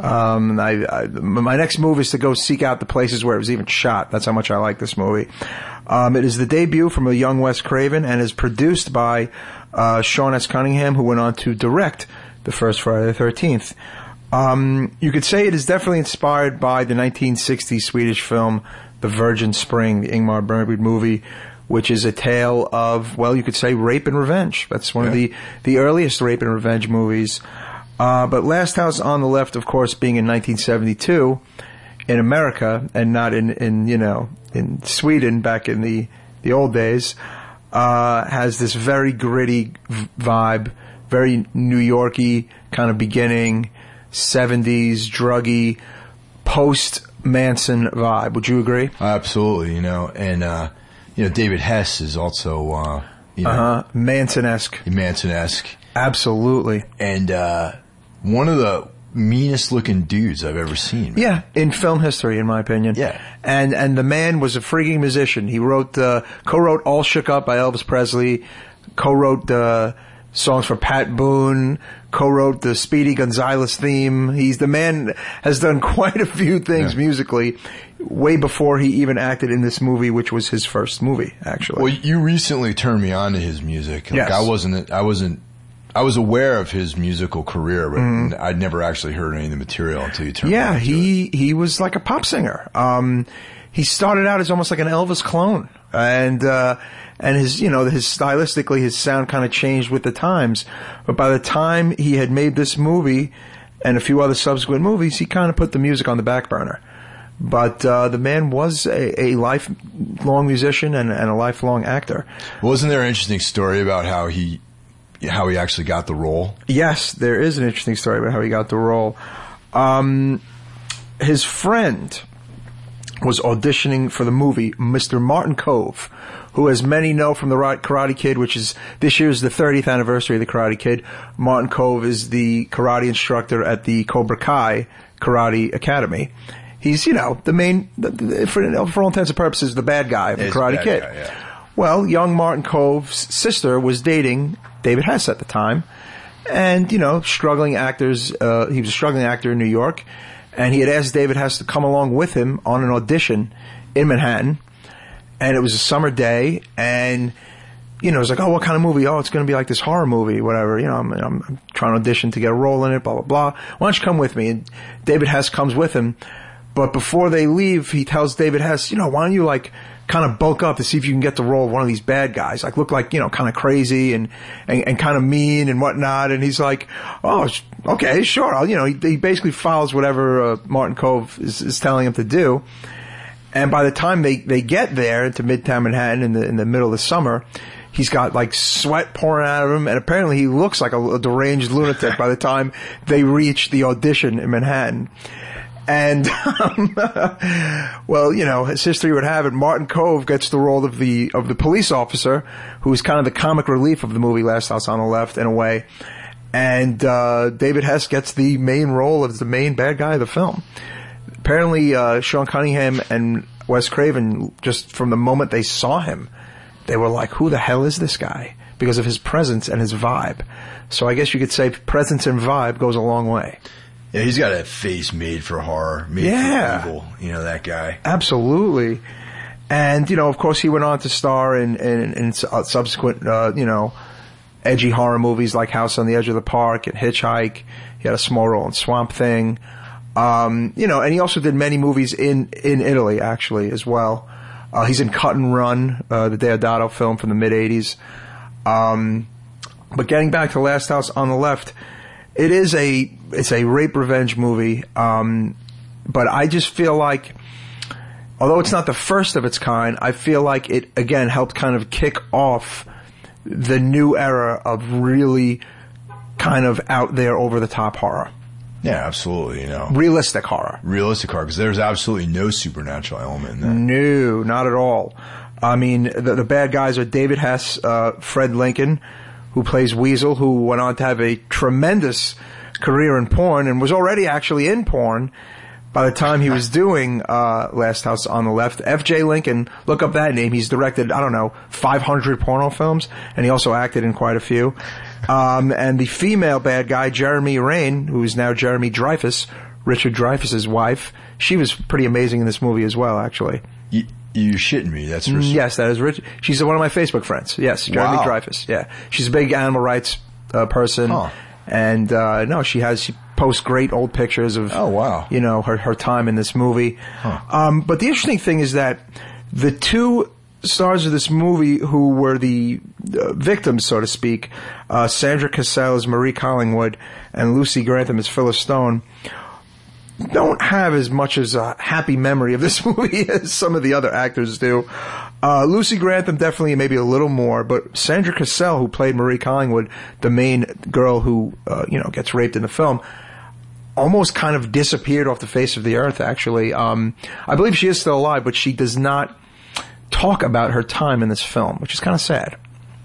Speaker 2: My next move is to go seek out the places where it was even shot. That's how much I like this movie. It is the debut from a young Wes Craven and is produced by Sean S. Cunningham, who went on to direct the first Friday the 13th. You could say it is definitely inspired by the 1960s Swedish film The Virgin Spring, the Ingmar Bergman movie, which is a tale of, well, you could say rape and revenge. That's one of the earliest rape and revenge movies. But Last House on the Left, of course, being in 1972 in America and not in Sweden back in the old days, has this very gritty vibe, very New York-y kind of beginning, 70s, druggy, post-Manson vibe. Would you agree?
Speaker 1: Absolutely, and David Hess is also,
Speaker 2: Manson-esque.
Speaker 1: Manson-esque.
Speaker 2: Absolutely.
Speaker 1: And one of the meanest looking dudes I've ever seen. Man.
Speaker 2: Yeah, in film history, in my opinion.
Speaker 1: Yeah.
Speaker 2: And the man was a freaking musician. He co-wrote All Shook Up by Elvis Presley, co-wrote songs for Pat Boone, co-wrote the Speedy Gonzales theme. The man has done quite a few things musically, way before he even acted in this movie, which was his first movie, actually.
Speaker 1: Well, you recently turned me on to his music. Like,
Speaker 2: yes.
Speaker 1: I was aware of his musical career, but I'd never actually heard any of the material until you turned me on to it.
Speaker 2: He was like a pop singer. He started out as almost like an Elvis clone, and his stylistically his sound kind of changed with the times. But by the time he had made this movie and a few other subsequent movies, he kind of put the music on the back burner. But the man was a lifelong musician and a lifelong actor.
Speaker 1: Wasn't there an interesting story about how he actually got the role?
Speaker 2: Yes, there is an interesting story about how he got the role. His friend was auditioning for the movie, Mr. Martin Kove, who, as many know from the Karate Kid, which is this year's the 30th anniversary of the Karate Kid. Martin Kove is the karate instructor at the Cobra Kai Karate Academy. He's, the main, for all intents and purposes, the bad guy of the Karate Kid.
Speaker 1: Guy, yeah.
Speaker 2: Well, young Martin Kove's sister was dating David Hess at the time. And, struggling actors, he was a struggling actor in New York. And he had asked David Hess to come along with him on an audition in Manhattan. And it was a summer day. And, it was like, oh, what kind of movie? Oh, it's going to be like this horror movie, whatever. I'm trying to audition to get a role in it, blah, blah, blah. Why don't you come with me? And David Hess comes with him. But before they leave, he tells David Hess, why don't you kind of bulk up to see if you can get the role of one of these bad guys, look like, kind of crazy and kind of mean and whatnot. And he's like, oh, okay, sure. He basically follows whatever Martin Kove is telling him to do. And by the time they get there to Midtown Manhattan in the middle of the summer, he's got sweat pouring out of him, and apparently he looks like a deranged lunatic by the time they reach the audition in Manhattan. And, well, as history would have it, Martin Kove gets the role of the police officer, who's kind of the comic relief of the movie Last House on the Left, in a way. And David Hess gets the main role as the main bad guy of the film. Apparently, Sean Cunningham and Wes Craven, just from the moment they saw him, they were like, who the hell is this guy? Because of his presence and his vibe. So I guess you could say presence and vibe goes a long way.
Speaker 1: Yeah, he's got a face made for horror, made for evil, that guy.
Speaker 2: Absolutely. And, of course, he went on to star in subsequent, edgy horror movies like House on the Edge of the Park and Hitchhike. He had a small role in Swamp Thing. You know, and he also did many movies in Italy, actually, as well. He's in Cut and Run, the Deodato film from the mid-'80s. But getting back to Last House on the Left, it's a rape revenge movie. But I just feel like, although it's not the first of its kind, I feel like it, again, helped kind of kick off the new era of really kind of out there, over-the-top horror.
Speaker 1: Yeah, absolutely, you know.
Speaker 2: Realistic horror,
Speaker 1: because there's absolutely no supernatural element in that.
Speaker 2: No, not at all. I mean, the bad guys are David Hess, Fred Lincoln, who plays Weasel, who went on to have a tremendous career in porn and was already actually in porn by the time he was doing Last House on the Left. F.J. Lincoln, look up that name. He's directed, 500 porno films, and he also acted in quite a few. And the female bad guy, Jeremy Rain, who is now Jeremy Dreyfuss, Richard Dreyfuss's wife, she was pretty amazing in this movie as well, actually.
Speaker 1: You're shitting me. That's her.
Speaker 2: Yes, that is Richard. She's one of my Facebook friends. Yes, Jeremy Dreyfuss. Yeah, she's a big animal rights person. Huh. And she posts great old pictures of her time in this movie. Huh. But the interesting thing is that the two stars of this movie who were the victims, so to speak, Sandra Cassell as Marie Collingwood and Lucy Grantham as Phyllis Stone, don't have as much as a happy memory of this movie as some of the other actors do. Lucy Grantham definitely, maybe a little more, but Sandra Cassell, who played Marie Collingwood, the main girl who gets raped in the film, almost kind of disappeared off the face of the earth, actually. I believe she is still alive, but she does not talk about her time in this film, which is kind of sad.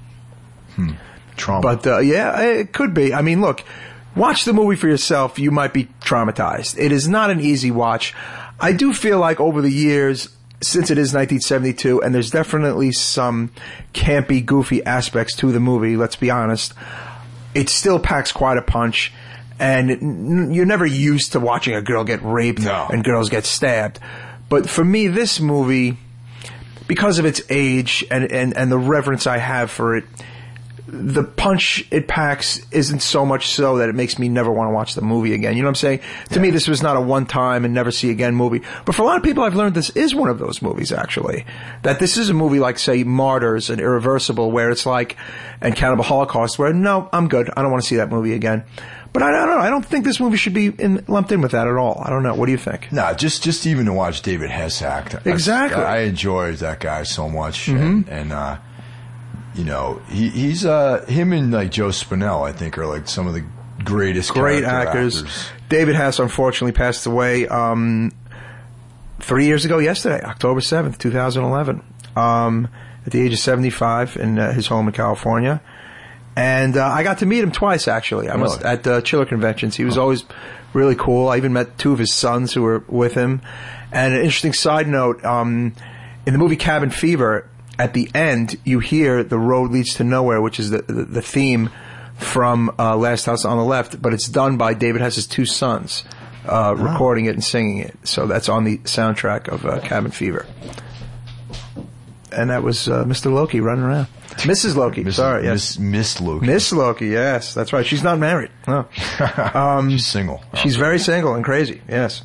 Speaker 1: Trauma.
Speaker 2: But, it could be. I mean, look, watch the movie for yourself. You might be traumatized. It is not an easy watch. I do feel like over the years, since it is 1972, and there's definitely some campy, goofy aspects to the movie, let's be honest, it still packs quite a punch. And you're never used to watching a girl get raped and girls get stabbed. But for me, this movie, because of its age and the reverence I have for it, the punch it packs isn't so much so that it makes me never want to watch the movie again. You know what I'm saying? To me, this was not a one-time and never see again movie. But for a lot of people, I've learned this is one of those movies, actually. That this is a movie like, say, Martyrs and Irreversible, where it's like, and Cannibal Holocaust, where, no, I'm good. I don't want to see that movie again. But I don't know. I don't think this movie should be lumped in with that at all. I don't know. What do you think?
Speaker 1: No, just even to watch David Hess act.
Speaker 2: Exactly.
Speaker 1: I enjoyed that guy so much. Mm-hmm. And he's him and like Joe Spinell, I think, are like some of the great actors. David Hess unfortunately passed away
Speaker 2: 3 years ago yesterday, October 7th, 2011, at the age of 75 in his home in California. And I got to meet him twice, actually. I was at Chiller conventions. He was always really cool. I even met two of his sons who were with him. And an interesting side note, in the movie Cabin Fever, at the end, you hear The Road Leads to Nowhere, which is the theme from Last House on the Left, but it's done by David Hess's two sons, recording it and singing it. So that's on the soundtrack of Cabin Fever. And that was Mr. Loki running around. Mrs. Loki, sorry, yes.
Speaker 1: Miss Loki.
Speaker 2: Miss Loki, yes, that's right. She's not married. No.
Speaker 1: She's single.
Speaker 2: She's very single and crazy, yes.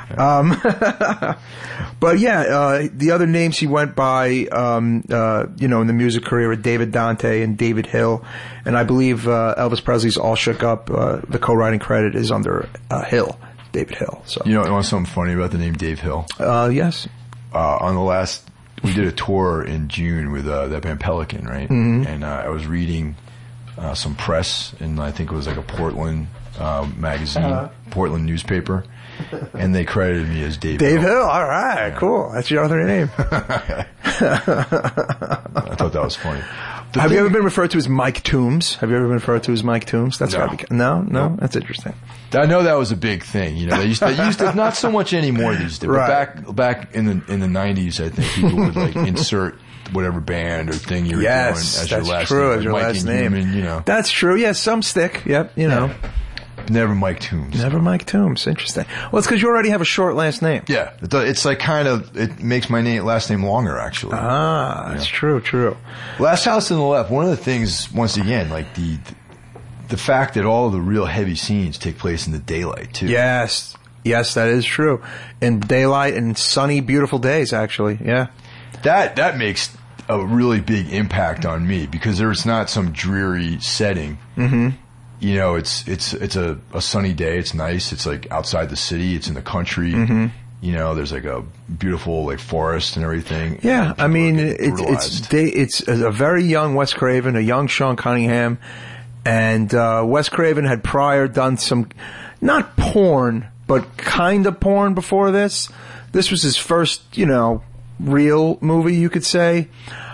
Speaker 2: But yeah, the other names he went by, in the music career are David Dante and David Hill. And I believe Elvis Presley's All Shook Up, the co-writing credit is under Hill, David Hill. So.
Speaker 1: You know something funny about the name Dave Hill?
Speaker 2: Yes.
Speaker 1: We did a tour in June with that band Pelican, right? Mm-hmm. And I was reading some press, and I think it was like a Portland magazine, Portland newspaper, and they credited me as Dave Hill.
Speaker 2: Hill, all right, cool. That's your other name.
Speaker 1: I thought that was funny.
Speaker 2: Have you ever been referred to as Mike Toombs? That's gotta be no. That's interesting.
Speaker 1: I know that was a big thing. You know, they used to not so much anymore these days.
Speaker 2: Right.
Speaker 1: But back in the 90s, I think people would like insert whatever band or thing you were doing as your last name.
Speaker 2: As your last name.
Speaker 1: Human,
Speaker 2: That's true. Yeah, some stick. Yep. You know.
Speaker 1: Never Mike Toombs.
Speaker 2: Never Mike Toombs. Interesting. Well, it's because you already have a short last name.
Speaker 1: Yeah. It's like it makes my last name longer, actually.
Speaker 2: That's true.
Speaker 1: Last House on the Left, one of the things, once again, like the fact that all of the real heavy scenes take place in the daylight, too.
Speaker 2: Yes. Yes, that is true. In daylight and sunny, beautiful days, actually. Yeah.
Speaker 1: That makes a really big impact on me because there's not some dreary setting. Mm-hmm. You know, it's a sunny day. It's nice. It's like outside the city. It's in the country. Mm-hmm. You know, there's like a beautiful like forest and everything.
Speaker 2: Yeah, I mean, it's a very young Wes Craven, a young Sean Cunningham, and Wes Craven had prior done some, not porn, but kind of porn before this. This was his first, you know, real movie, you could say.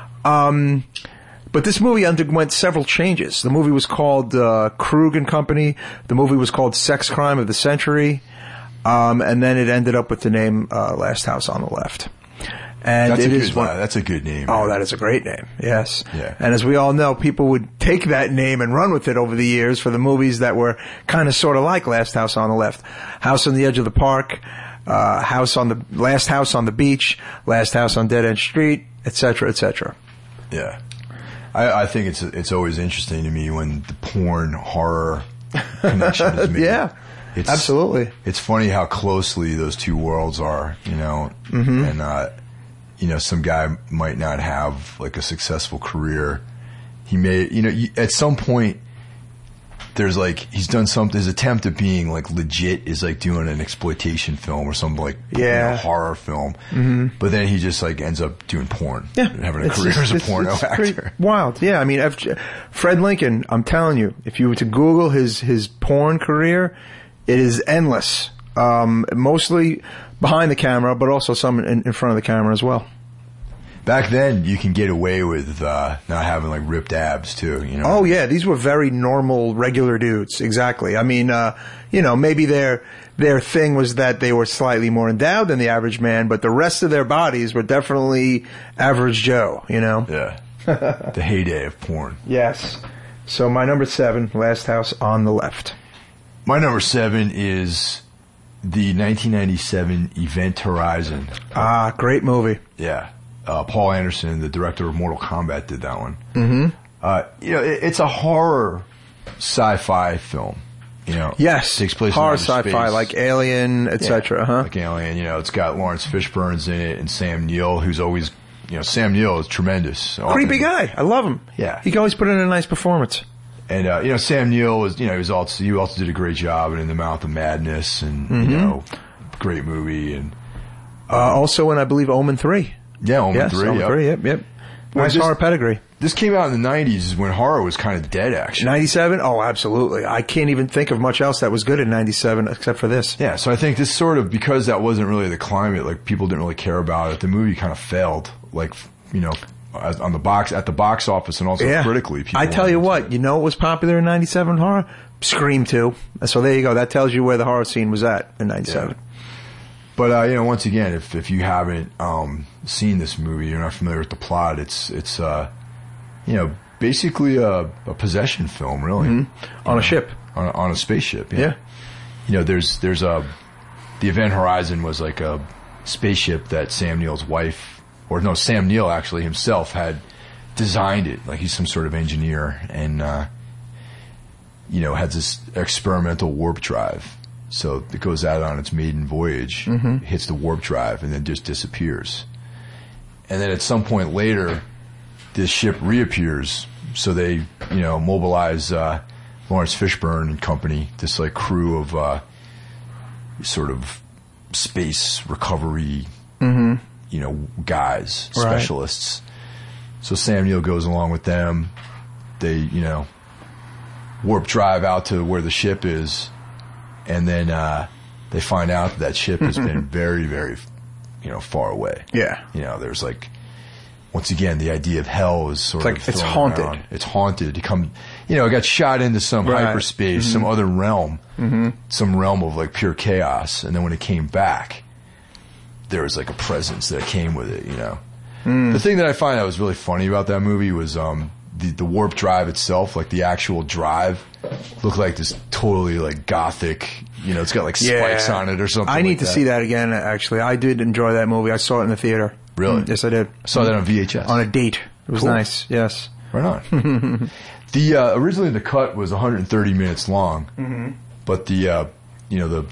Speaker 2: But this movie underwent several changes. The movie was called Krug and Company. The movie was called Sex Crime of the Century. And then it ended up with the name Last House on the Left. And
Speaker 1: that's a good name.
Speaker 2: Oh, that is a great name. Yes.
Speaker 1: Yeah.
Speaker 2: And as we all know, people would take that name and run with it over the years for the movies that were kind of sort of like Last House on the Left. House on the Edge of the Park, Last House on the Beach, Last House on Dead End Street, etc., etc.
Speaker 1: Yeah. I think it's always interesting to me when the porn horror connection is made.
Speaker 2: Yeah. Absolutely.
Speaker 1: It's funny how closely those two worlds are, you know, and, you know, some guy might not have like a successful career. He may, you know, at some point there's like, he's done something, his attempt at being like legit is like doing an exploitation film or some like you know, horror film. Mm-hmm. But then he just like ends up doing porn.
Speaker 2: Yeah.
Speaker 1: And having a career as a porno actor.
Speaker 2: Wild. Yeah. I mean, Fred Lincoln, I'm telling you, if you were to Google his porn career, it is endless. Mostly behind the camera, but also some in front of the camera as well.
Speaker 1: Back then, you can get away with not having like ripped abs too. You know.
Speaker 2: Oh yeah, these were very normal, regular dudes. Exactly. I mean, you know, maybe their thing was that they were slightly more endowed than the average man, but the rest of their bodies were definitely average Joe. You know.
Speaker 1: Yeah. The heyday of porn.
Speaker 2: Yes. So my number 7, Last House on the Left.
Speaker 1: My number 7 is the 1997 Event Horizon.
Speaker 2: Ah, great movie.
Speaker 1: Yeah. Paul Anderson, the director of Mortal Kombat, did that one. Mm-hmm. You know, it's a horror sci-fi film. You know,
Speaker 2: yes,
Speaker 1: it takes place
Speaker 2: horror
Speaker 1: in
Speaker 2: sci-fi
Speaker 1: space.
Speaker 2: like Alien, etc.
Speaker 1: Yeah, like Alien. You know, it's got Lawrence Fishburne's in it and Sam Neill, who's always, you know, Sam Neill is tremendous.
Speaker 2: Creepy guy, I love him.
Speaker 1: Yeah,
Speaker 2: he can always put in a nice performance.
Speaker 1: And you know, Sam Neill was, you know, he also did a great job in The Mouth of Madness, and you know, great movie, and
Speaker 2: also in I believe Omen 3.
Speaker 1: Yeah, Omen 3.
Speaker 2: Omen 3. Yep. Nice horror pedigree.
Speaker 1: This came out in the 90s when horror was kind of dead, actually.
Speaker 2: 97? Oh, absolutely. I can't even think of much else that was good in 97 except for this.
Speaker 1: Yeah, so I think this sort of, because that wasn't really the climate, like people didn't really care about it, the movie kind of failed, like, you know, at the box office and also critically.
Speaker 2: I tell you what, you know what was popular in 97 horror? Scream 2. So there you go. That tells you where the horror scene was at in 97. Yeah.
Speaker 1: But, you know, once again, if you haven't seen this movie, you're not familiar with the plot, it's you know, basically a possession film, really.
Speaker 2: Mm-hmm. On a ship.
Speaker 1: On a spaceship, yeah. You know, there's the Event Horizon was like a spaceship that Sam Neill's wife, or no, Sam Neill actually himself had designed it. Like he's some sort of engineer and, you know, has this experimental warp drive. So it goes out on its maiden voyage, hits the warp drive, and then just disappears. And then at some point later, this ship reappears. So they, you know, mobilize Lawrence Fishburne and company, this like crew of sort of space recovery, you know, guys, specialists. So Sam Neill goes along with them. They, you know, warp drive out to where the ship is. And then they find out that ship has been very, very, you know, far away.
Speaker 2: Yeah.
Speaker 1: You know, there's like, once again, the idea of hell is sort of
Speaker 2: it's haunted.
Speaker 1: Around. It's haunted. You know, it got shot into some hyperspace, some other realm, some realm of like pure chaos. And then when it came back, there was like a presence that came with it, you know. The thing that I find that was really funny about that movie was the warp drive itself, like the actual drive, looked like this totally like gothic, you know, it's got like spikes on it or something.
Speaker 2: I need to see that again, actually. I did enjoy that movie. I saw it in the theater.
Speaker 1: Really?
Speaker 2: Yes, I did.
Speaker 1: I saw that on VHS.
Speaker 2: On a date. It was nice, yes.
Speaker 1: Right on. Originally the cut was 130 minutes long, but the, you know, the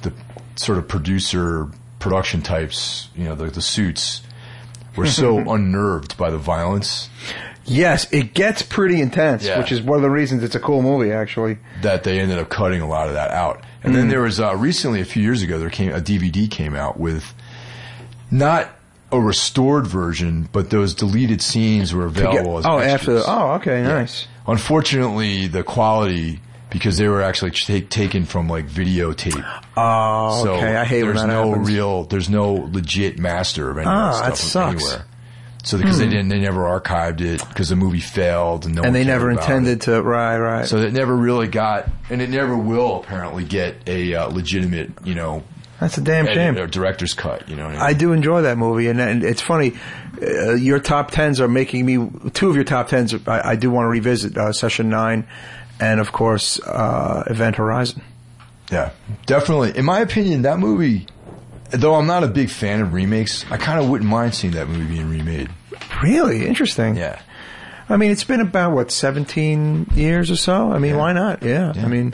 Speaker 1: sort of production types, the suits, were so unnerved by the violence.
Speaker 2: Yes, it gets pretty intense,
Speaker 1: Yeah.
Speaker 2: which is one of the reasons it's a cool movie, actually.
Speaker 1: That they ended up cutting a lot of that out. And then there was recently, a few years ago, a DVD came out with not a restored version, but those deleted scenes were available as extras.
Speaker 2: Okay, nice.
Speaker 1: Unfortunately, the quality, because they were actually taken from like videotape.
Speaker 2: Oh, okay. I hate when that happens.
Speaker 1: There's no legit master of any of that stuff
Speaker 2: that sucks.
Speaker 1: anywhere. So because they never archived it because the movie failed and
Speaker 2: they never intended to. Right.
Speaker 1: So it never really got, and it never will apparently get a legitimate,
Speaker 2: that's a damn shame.
Speaker 1: Or director's cut. You know what I mean?
Speaker 2: I do enjoy that movie, and it's funny. Your top 10s are making me. Two of your top 10s, I do want to revisit Session 9, and of course Event Horizon.
Speaker 1: Yeah, definitely. In my opinion, that movie, though I'm not a big fan of remakes, I kind of wouldn't mind seeing that movie being remade.
Speaker 2: Really? Interesting.
Speaker 1: Yeah.
Speaker 2: I mean, it's been about, 17 years or so? I mean, why not? Yeah. I mean,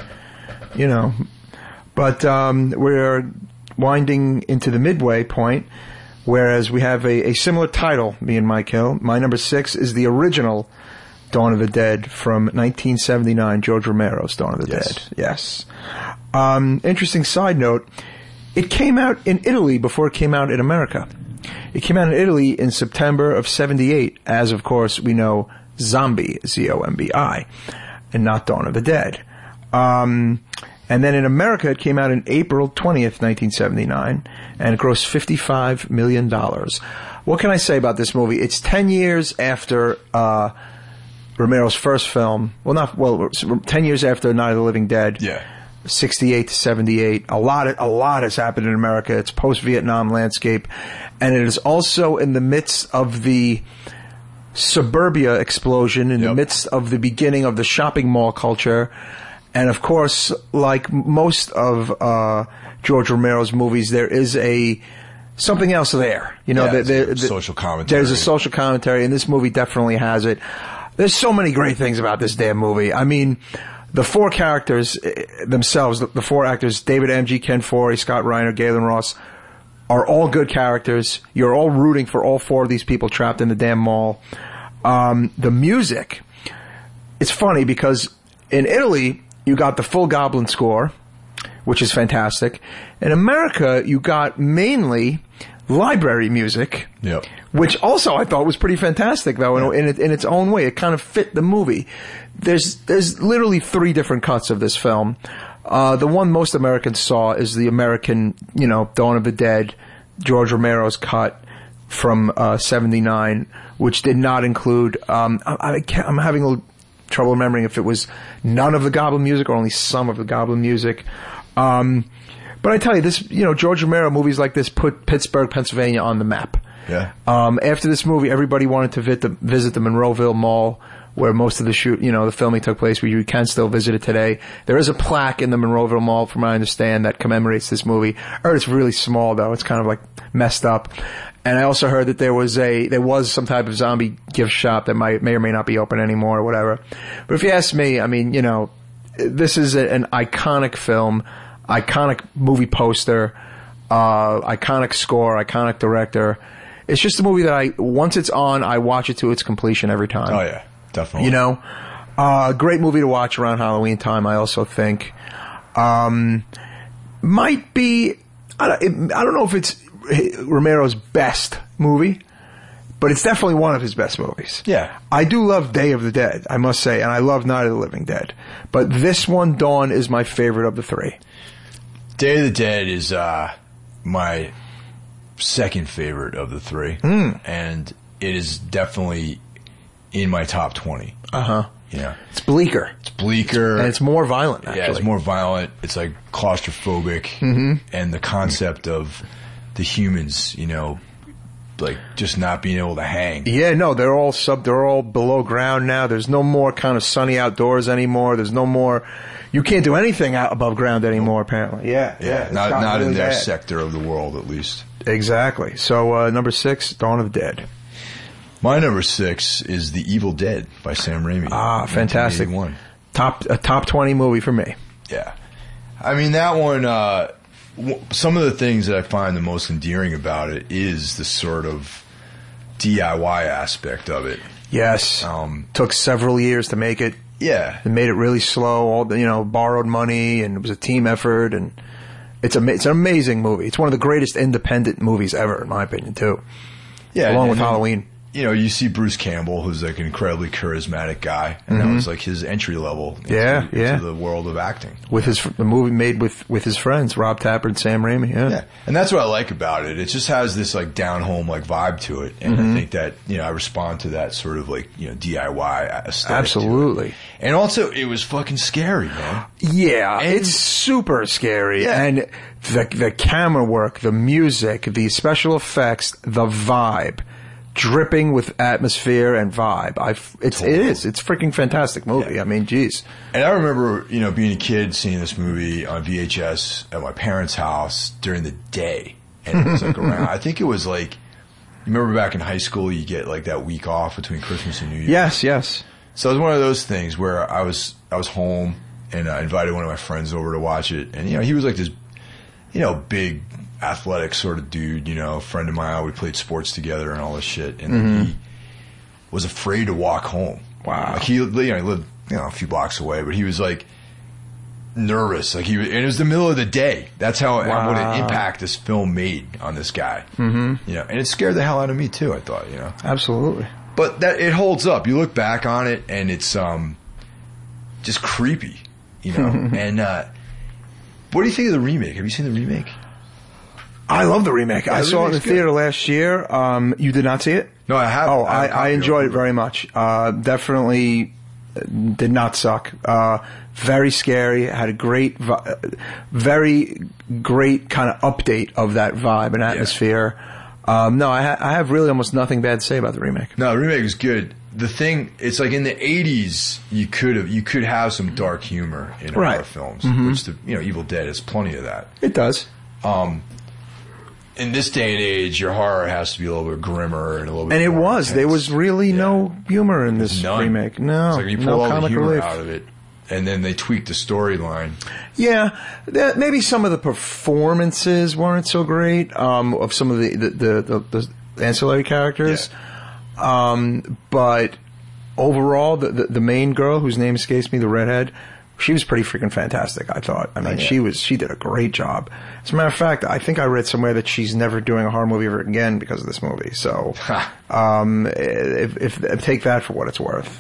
Speaker 2: But we're winding into the midway point, whereas we have a similar title, me and Mike Hill. My number 6 is the original Dawn of the Dead from 1979, George Romero's Dawn of the Dead. Yes. Interesting side note. It came out in Italy before it came out in America. It came out in Italy in September of 78, as of course we know Zombie, Z-O-M-B-I, and not Dawn of the Dead. And then in America it came out in April 20th, 1979, and it grossed $55 million. What can I say about this movie? It's 10 years after Romero's first film. 10 years after Night of the Living Dead.
Speaker 1: Yeah.
Speaker 2: 68 to 78. A lot has happened in America. It's post-Vietnam landscape. And it is also in the midst of the suburbia explosion, in the midst of the beginning of the shopping mall culture. And of course, like most of George Romero's movies, there is something else there.
Speaker 1: Social commentary.
Speaker 2: There's a social commentary, and this movie definitely has it. There's so many great things about this damn movie. I mean, the four characters themselves, the four actors, David Emge, Ken Foree, Scott Reiner, Galen Ross, are all good characters. You're all rooting for all four of these people trapped in the damn mall. The music, it's funny because in Italy, you got the full Goblin score, which is fantastic. In America, you got mainly library music, which also I thought was pretty fantastic, though, in its own way. It kind of fit the movie. There's literally 3 different cuts of this film. The one most Americans saw is the American, Dawn of the Dead, George Romero's cut from 79, which did not include. I'm having a little trouble remembering if it was none of the Goblin music or only some of the Goblin music. But I tell you, this, George Romero movies like this put Pittsburgh, Pennsylvania on the map.
Speaker 1: Yeah.
Speaker 2: After this movie, everybody wanted to visit the Monroeville Mall, where most of the the filming took place, where you can still visit it today. There is a plaque in the Monroeville Mall, from what I understand, that commemorates this movie. I heard it's really small, though. It's kind of like messed up. And I also heard that there was some type of zombie gift shop that may or may not be open anymore or whatever. But if you ask me, I mean, this is an iconic film, iconic movie poster, iconic score, iconic director. It's just a movie that once it's on, I watch it to its completion every time.
Speaker 1: Oh yeah, definitely.
Speaker 2: Great movie to watch around Halloween time, I also think. Might be, I don't know if it's Romero's best movie, but it's definitely one of his best movies.
Speaker 1: Yeah.
Speaker 2: I do love Day of the Dead, I must say, and I love Night of the Living Dead. But this one, Dawn, is my favorite of the 3.
Speaker 1: Day of the Dead is my second favorite of the 3. And it is definitely in my top 20.
Speaker 2: It's bleaker. And it's more violent, actually.
Speaker 1: Yeah, it's more violent. It's like claustrophobic. And the concept of the humans, like just not being able to hang.
Speaker 2: Yeah, no, they're all below ground now. There's no more kind of sunny outdoors anymore. There's no more, you can't do anything out above ground anymore, apparently. Yeah.
Speaker 1: Not really in their sector of the world, at least.
Speaker 2: Exactly. So, number 6, Dawn of the Dead.
Speaker 1: My number 6 is The Evil Dead by Sam Raimi.
Speaker 2: Fantastic. A top 20 movie for me.
Speaker 1: Yeah. I mean, that one, some of the things that I find the most endearing about it is the sort of DIY aspect of it.
Speaker 2: Yes. Took several years to make it.
Speaker 1: Yeah.
Speaker 2: They made it really slow. All the, borrowed money, and it was a team effort, and it's an amazing movie. It's one of the greatest independent movies ever, in my opinion, too.
Speaker 1: Yeah.
Speaker 2: Along with Halloween.
Speaker 1: You see Bruce Campbell, who's like an incredibly charismatic guy, and that was like his entry level into the world of acting. With
Speaker 2: the movie made with his friends, Rob Tapper and Sam Raimi. Yeah,
Speaker 1: and that's what I like about it. It just has this like down home like vibe to it, and I think that I respond to that sort of like DIY aesthetic.
Speaker 2: Absolutely,
Speaker 1: and also it was fucking scary, man.
Speaker 2: Yeah, it's super scary, and the camera work, the music, the special effects, the vibe. Dripping with atmosphere and vibe. It is. It's a freaking fantastic movie. Yeah. I mean, geez.
Speaker 1: And I remember, being a kid seeing this movie on VHS at my parents' house during the day. And it was like around, I think it was like, you remember back in high school, you get like that week off between Christmas and New Year?
Speaker 2: Yes.
Speaker 1: So it was one of those things where I was home and I invited one of my friends over to watch it. And, he was like this, big, athletic sort of dude, friend of mine. We played sports together and all this shit. And he was afraid to walk home.
Speaker 2: Wow.
Speaker 1: Like he lived, a few blocks away, but he was like nervous. Like and it was the middle of the day. That's how what an impact this film made on this guy. Mm-hmm. And it scared the hell out of me too. I thought,
Speaker 2: Absolutely.
Speaker 1: But that it holds up. You look back on it and it's just creepy, And what do you think of the remake? Have you seen the remake?
Speaker 2: I love the remake. I saw it in the theater last year. You did not see it?
Speaker 1: No, I haven't.
Speaker 2: Oh, I enjoyed it very much. Definitely did not suck. Very scary. Had a very great kind of update of that vibe and atmosphere. No, I have really almost nothing bad to say about the remake.
Speaker 1: No, the remake was good. The thing, it's like in the 80s, you could have some dark humor in horror films, which Evil Dead has plenty of that.
Speaker 2: It does.
Speaker 1: In this day and age, your horror has to be a little bit grimmer and a little bit.
Speaker 2: And it
Speaker 1: more
Speaker 2: was.
Speaker 1: intense.
Speaker 2: There was really no humor in this remake. No,
Speaker 1: it's like you pull all
Speaker 2: comic
Speaker 1: the humor
Speaker 2: relief
Speaker 1: out of it, and then they tweaked the storyline.
Speaker 2: Yeah, maybe some of the performances weren't so great of some of the ancillary characters, but overall, the main girl whose name escapes me, the redhead. She was pretty freaking fantastic, I thought. I mean, she did a great job. As a matter of fact, I think I read somewhere that she's never doing a horror movie ever again because of this movie. So, if take that for what it's worth,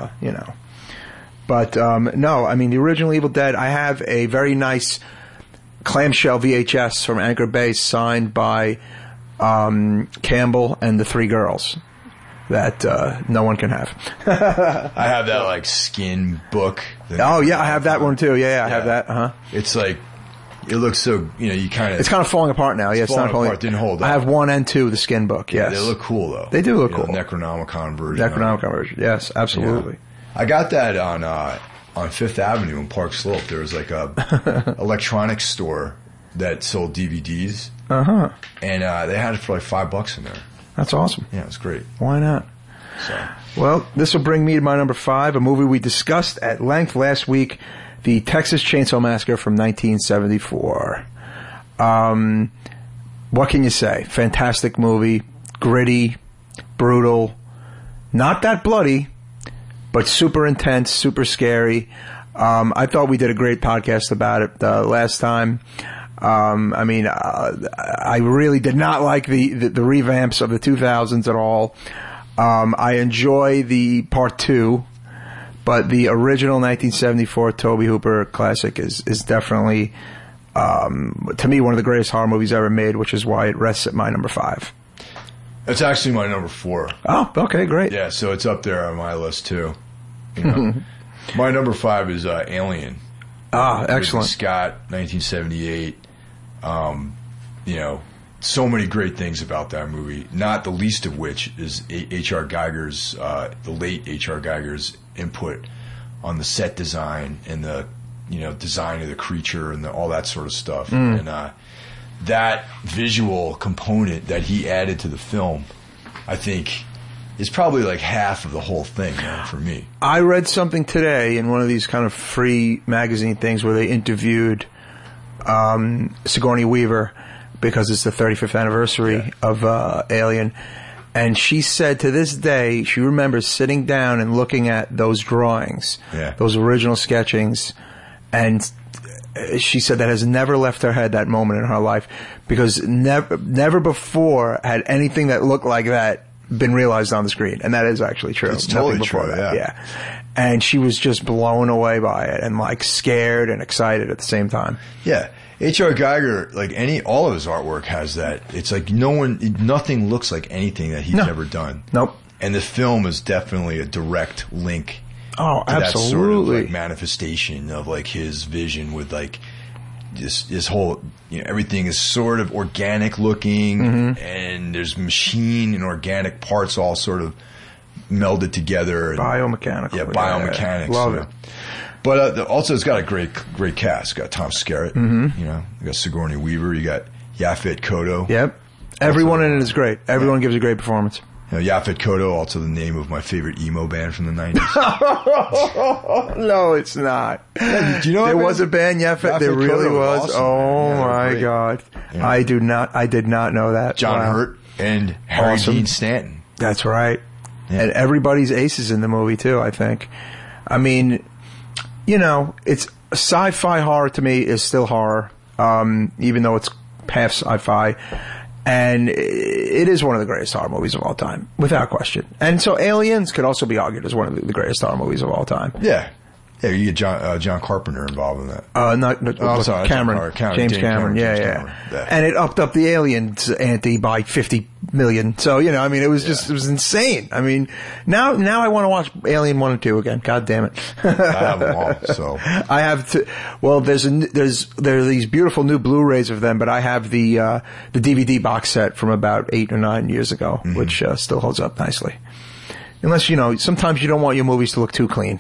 Speaker 2: But, no, I mean, the original Evil Dead, I have a very nice clamshell VHS from Anchor Bay signed by, Campbell and the three girls. That no one can have.
Speaker 1: I have that like skin book.
Speaker 2: Oh yeah, I have that one too. Yeah, I have that.
Speaker 1: It's like it looks so you kind of.
Speaker 2: It's kind of falling apart now. Yeah, it's not
Speaker 1: falling apart. Didn't hold up.
Speaker 2: I have 1 and 2, the skin book. Yes,
Speaker 1: they look cool though.
Speaker 2: They do look cool.
Speaker 1: Necronomicon version.
Speaker 2: Necronomicon version. Yes, absolutely.
Speaker 1: I got that on Fifth Avenue in Park Slope. There was like a electronics store that sold DVDs. And they had it for like $5 in there.
Speaker 2: That's awesome.
Speaker 1: Yeah, it's great.
Speaker 2: Why not?
Speaker 1: So,
Speaker 2: well, this will bring me to my number 5, a movie we discussed at length last week, the Texas Chainsaw Massacre from 1974. What can you say? Fantastic movie, gritty, brutal, not that bloody, but super intense, super scary. I thought we did a great podcast about it last time. I mean, I really did not like the revamps of the 2000s at all. I enjoy the part 2, but the original 1974 Tobe Hooper classic is definitely, to me, one of the greatest horror movies ever made, which is why it rests at my number 5.
Speaker 1: It's actually my number 4.
Speaker 2: Oh, okay, great.
Speaker 1: Yeah, so it's up there on my list too. My number 5 is Alien.
Speaker 2: Ah, excellent.
Speaker 1: Ridley Scott, 1978. So many great things about that movie, not the least of which is H.R. Geiger's, the late H.R. Geiger's input on the set design and the, design of the creature and all that sort of stuff. And that visual component that he added to the film, I think, is probably like half of the whole thing, for me.
Speaker 2: I read something today in one of these kind of free magazine things where they interviewed Sigourney Weaver because it's the 35th anniversary of Alien. And she said to this day, she remembers sitting down and looking at those drawings, those original sketchings, and she said that has never left her head, that moment in her life, because never before had anything that looked like that been realized on the screen. And that is actually true.
Speaker 1: It's totally
Speaker 2: before
Speaker 1: true,
Speaker 2: that.
Speaker 1: yeah.
Speaker 2: And she was just blown away by it and like scared and excited at the same time.
Speaker 1: Yeah. H.R. Geiger, like all of his artwork has that. It's like nothing looks like anything that he's ever done.
Speaker 2: Nope.
Speaker 1: And the film is definitely a direct link.
Speaker 2: Oh,
Speaker 1: to
Speaker 2: absolutely.
Speaker 1: That sort of like manifestation of like his vision with like this whole, everything is sort of organic looking, and there's machine and organic parts all sort of melded together.
Speaker 2: Biomechanical.
Speaker 1: Yeah, biomechanics.
Speaker 2: Love it.
Speaker 1: But also, it's got a great cast. It's got Tom Skerritt. You got Sigourney Weaver. You got Yaphet Kotto.
Speaker 2: Yep. Everyone in it is great. Everyone gives a great performance.
Speaker 1: Yaphet Kotto, also the name of my favorite emo band from the 90s.
Speaker 2: No, it's not.
Speaker 1: Yeah, do you know
Speaker 2: there was a band, Yaphet? There really was.
Speaker 1: Awesome,
Speaker 2: oh my God. Yeah. I did not know that.
Speaker 1: John Hurt and Harry Dean Stanton.
Speaker 2: That's right. Yeah. And everybody's aces in the movie too, I think. I mean, it's sci-fi horror to me is still horror, even though it's half sci-fi. And it is one of the greatest horror movies of all time, without question. And so Aliens could also be argued as one of the greatest horror movies of all time.
Speaker 1: Yeah. Yeah, you get John Carpenter involved in that.
Speaker 2: Sorry, Cameron. James Cameron. Yeah. And it upped up the Aliens ante by 50 million. So, it was just, it was insane. I mean, now I want to watch Alien 1 and 2 again. God damn it.
Speaker 1: I have them all, so.
Speaker 2: I have to, well, there are these beautiful new Blu-rays of them, but I have the DVD box set from about 8 or 9 years ago, which still holds up nicely. Unless, sometimes you don't want your movies to look too clean.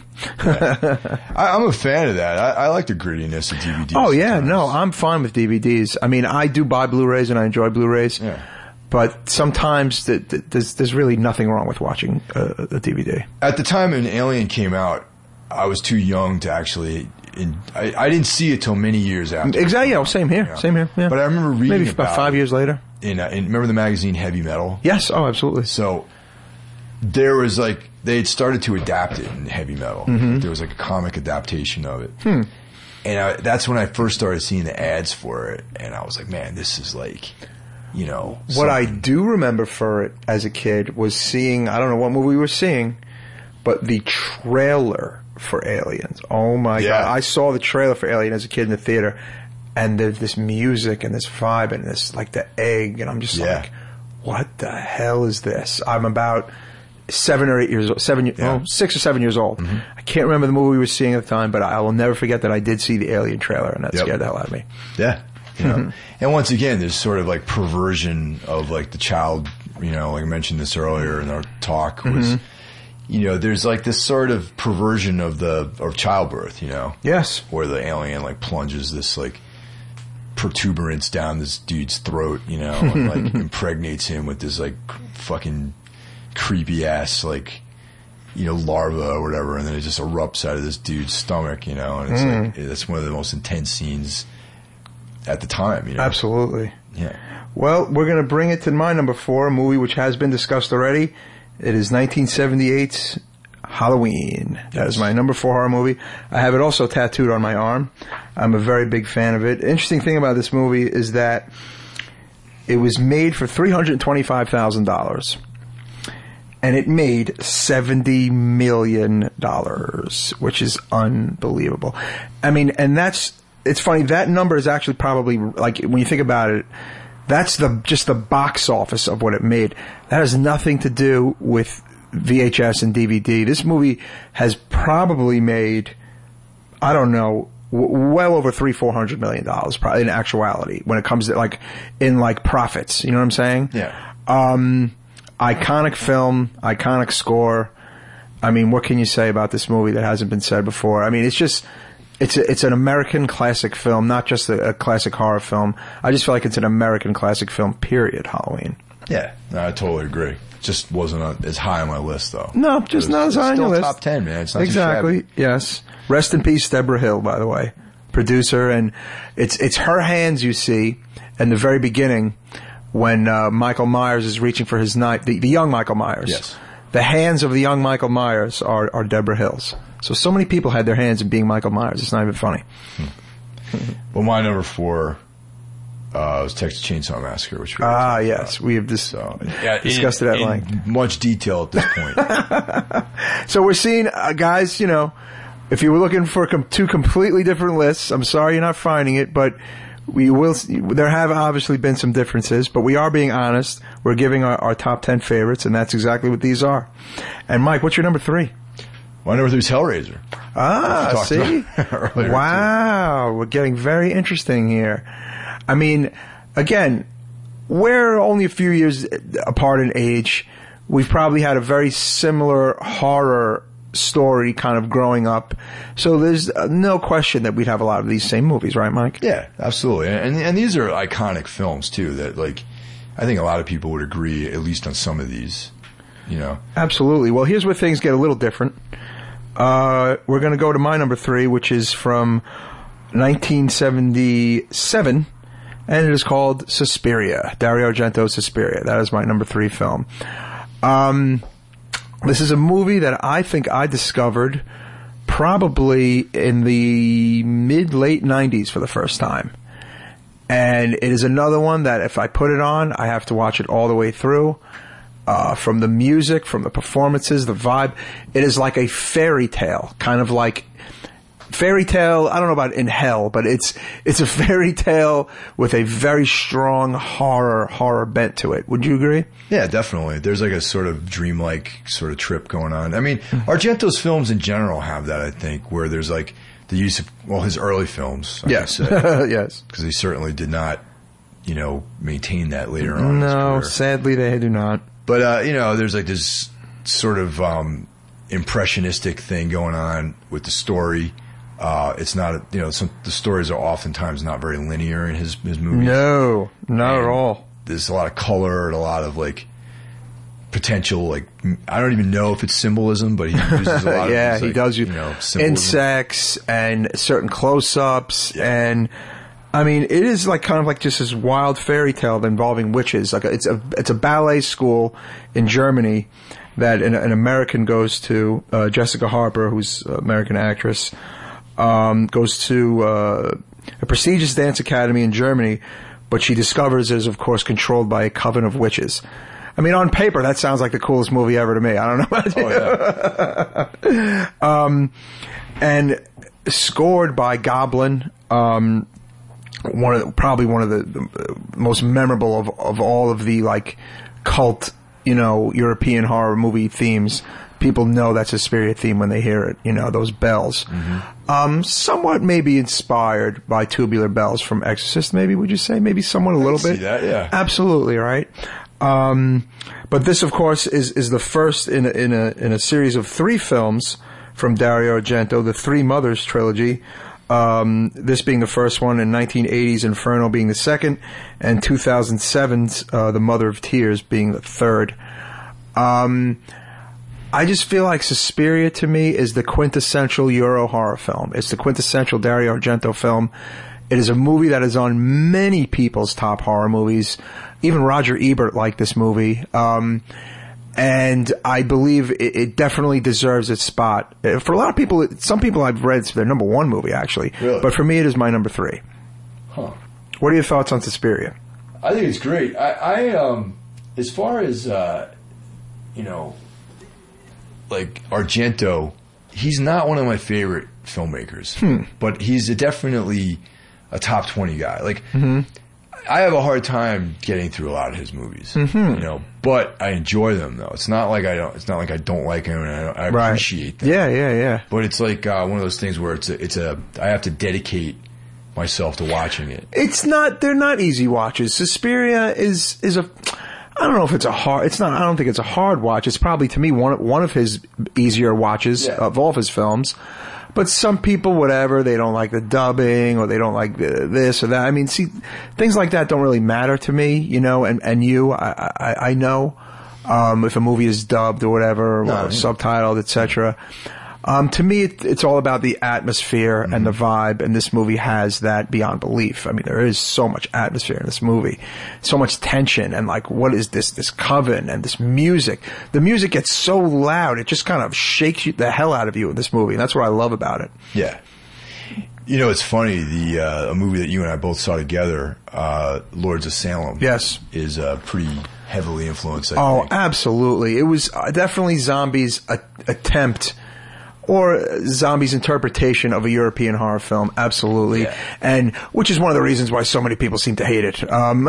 Speaker 1: I'm a fan of that. I like the grittiness of DVDs.
Speaker 2: Oh, yeah. Sometimes. No, I'm fine with DVDs. I mean, I do buy Blu-rays and I enjoy Blu-rays. Yeah. But sometimes there's really nothing wrong with watching a DVD.
Speaker 1: At the time when Alien came out, I was too young to actually... I didn't see it till many years after.
Speaker 2: Exactly. Yeah, same here. Same here. Yeah.
Speaker 1: But I remember reading
Speaker 2: maybe about 5 years later.
Speaker 1: Remember the magazine Heavy Metal?
Speaker 2: Yes. Oh, absolutely.
Speaker 1: So... there was they had started to adapt it in Heavy Metal. There was a comic adaptation of it. And that's when I first started seeing the ads for it. And I was like, man, this is
Speaker 2: What I do remember for it as a kid was seeing, I don't know what movie we were seeing, but the trailer for Aliens. Oh my God. I saw the trailer for Alien as a kid in the theater. And there's this music and this vibe and this, the egg. And I'm just like, what the hell is this? I'm about... 7 or 8 years old, 6 or 7 years old. I can't remember the movie we were seeing at the time, but I will never forget that I did see the Alien trailer, and that scared the hell out of me.
Speaker 1: Yeah. And once again, there's sort of perversion of the child, like I mentioned this earlier in our talk, was, there's this sort of perversion of childbirth,
Speaker 2: Yes.
Speaker 1: Where the alien plunges this protuberance down this dude's throat, and impregnates him with this fucking creepy ass larva or whatever, and then it just erupts out of this dude's stomach, and it's that's one of the most intense scenes at the time,
Speaker 2: Absolutely.
Speaker 1: Yeah.
Speaker 2: Well, we're going to bring it to my number 4, a movie which has been discussed already. It is 1978's Halloween. That is my number 4 horror movie. I have it also tattooed on my arm. I'm a very big fan of it. Interesting thing about this movie is that it was made for $325,000. And it made $70 million, which is unbelievable. I mean, and it's funny, that number is actually probably, when you think about it, that's just the box office of what it made. That has nothing to do with VHS and DVD. This movie has probably made, I don't know, well over $300-400 million, probably in actuality, when it comes to in profits. You know what I'm saying?
Speaker 1: Yeah.
Speaker 2: Iconic film, iconic score. I mean, what can you say about this movie that hasn't been said before? I mean, it's an American classic film, not just a classic horror film. I just feel like it's an American classic film, period, Halloween.
Speaker 1: Yeah, no, I totally agree. Just wasn't as high on my list, though.
Speaker 2: No, just not as high on your list.
Speaker 1: Still top 10, man. It's not
Speaker 2: exactly.
Speaker 1: Too
Speaker 2: yes. Rest in peace, Deborah Hill, by the way. producer, and it's her hands you see in the very beginning when Michael Myers is reaching for his knife, the young Michael Myers.
Speaker 1: Yes.
Speaker 2: The hands of the young Michael Myers are Deborah Hill's. So many people had their hands in being Michael Myers. It's not even funny.
Speaker 1: Well, my number 4 was Texas Chainsaw Massacre, which we
Speaker 2: yes, we have discussed it at length.
Speaker 1: Much detail at this point.
Speaker 2: So we're seeing, guys, if you were looking for 2 completely different lists, I'm sorry you're not finding it, but there have obviously been some differences, but we are being honest. We're giving our top 10 favorites, and that's exactly what these are. And Mike, what's your number 3?
Speaker 1: My number 3 is Hellraiser.
Speaker 2: See? Wow, we're getting very interesting here. I mean, again, we're only a few years apart in age. We've probably had a very similar horror story kind of growing up. So there's no question that we'd have a lot of these same movies, right, Mike?
Speaker 1: Yeah, absolutely. And these are iconic films, too, that, I think a lot of people would agree, at least on some of these,
Speaker 2: Absolutely. Well, here's where things get a little different. We're going to go to my number 3, which is from 1977, and it is called Suspiria. Dario Argento's Suspiria. That is my number 3 film. This is a movie that I think I discovered probably in the mid-late 90s for the first time. And it is another one that if I put it on, I have to watch it all the way through. From the music, from the performances, the vibe. It is like a fairy tale, kind of like fairy tale. I don't know about in hell, but it's a fairy tale with a very strong horror bent to it. Would you agree?
Speaker 1: Yeah, definitely. There's a sort of dreamlike sort of trip going on. I mean, Argento's films in general have that, I think, where there's the use of, his early films.
Speaker 2: Yes. Yes.
Speaker 1: Because he certainly did not, maintain that later on.
Speaker 2: No, sadly they do not.
Speaker 1: But, there's this sort of impressionistic thing going on with the story. It's not, the stories are oftentimes not very linear in his movies.
Speaker 2: No, not at all.
Speaker 1: There's a lot of color and a lot of potential, I don't even know if it's symbolism, but he uses a lot of
Speaker 2: yeah, he does use
Speaker 1: symbolism.
Speaker 2: Insects and certain close-ups and I mean, it is kind of just this wild fairy tale involving witches. It's a ballet school in Germany that an American goes to. Jessica Harper, who's an American actress, goes to a prestigious dance academy in Germany, but she discovers it is, of course, controlled by a coven of witches. I mean, on paper, that sounds like the coolest movie ever to me. I don't know about you.
Speaker 1: Oh, yeah.
Speaker 2: And scored by Goblin. Probably one of the most memorable of all of the cult, European horror movie themes. People know that's a Suspiria theme when they hear it. Those bells. Mm-hmm. Somewhat maybe inspired by Tubular Bells from Exorcist. Maybe would you say maybe somewhat a little bit?
Speaker 1: See that, yeah.
Speaker 2: Absolutely right. But this, of course, is the first in a series of 3 films from Dario Argento, the Three Mothers trilogy. This being the first one, and 1980's Inferno being the second, and 2007's The Mother of Tears being the third. I just feel like Suspiria to me is the quintessential Euro horror film. It's the quintessential Dario Argento film. It is a movie that is on many people's top horror movies. Even Roger Ebert liked this movie. And I believe it definitely deserves its spot. For a lot of people, some people I've read, it's their number 1 movie, actually.
Speaker 1: Really?
Speaker 2: But for me, it is my number 3.
Speaker 1: Huh.
Speaker 2: What are your thoughts on Suspiria?
Speaker 1: I think it's great. I as far as, Argento, he's not one of my favorite filmmakers. But he's definitely a top 20 guy.
Speaker 2: Mm-hmm.
Speaker 1: I have a hard time getting through a lot of his movies, but I enjoy them though. It's not like I don't. It's not like I don't like him, and I appreciate them.
Speaker 2: Yeah.
Speaker 1: But it's one of those things where I have to dedicate myself to watching it.
Speaker 2: They're not easy watches. Suspiria is a. I don't know if it's a hard. It's not. I don't think it's a hard watch. It's probably to me one of his easier watches of all of his films. But some people, whatever, they don't like the dubbing or they don't like this or that. I mean, see, things like that don't really matter to me, and I know if a movie is dubbed or whatever, or subtitled, etc. To me, it's all about the atmosphere and the vibe, and this movie has that beyond belief. I mean, there is so much atmosphere in this movie, so much tension, and like, what is this coven and this music? The music gets so loud, it just kind of shakes the hell out of you in this movie, and that's what I love about it.
Speaker 1: Yeah. You know, it's funny, a movie that you and I both saw together, Lords of Salem.
Speaker 2: Yes.
Speaker 1: Is pretty heavily influenced, I think.
Speaker 2: Absolutely. It was definitely Zombies' attempt or Zombies' interpretation of a European horror film. Absolutely.
Speaker 1: Yeah.
Speaker 2: And which is one of the reasons why so many people seem to hate it. And,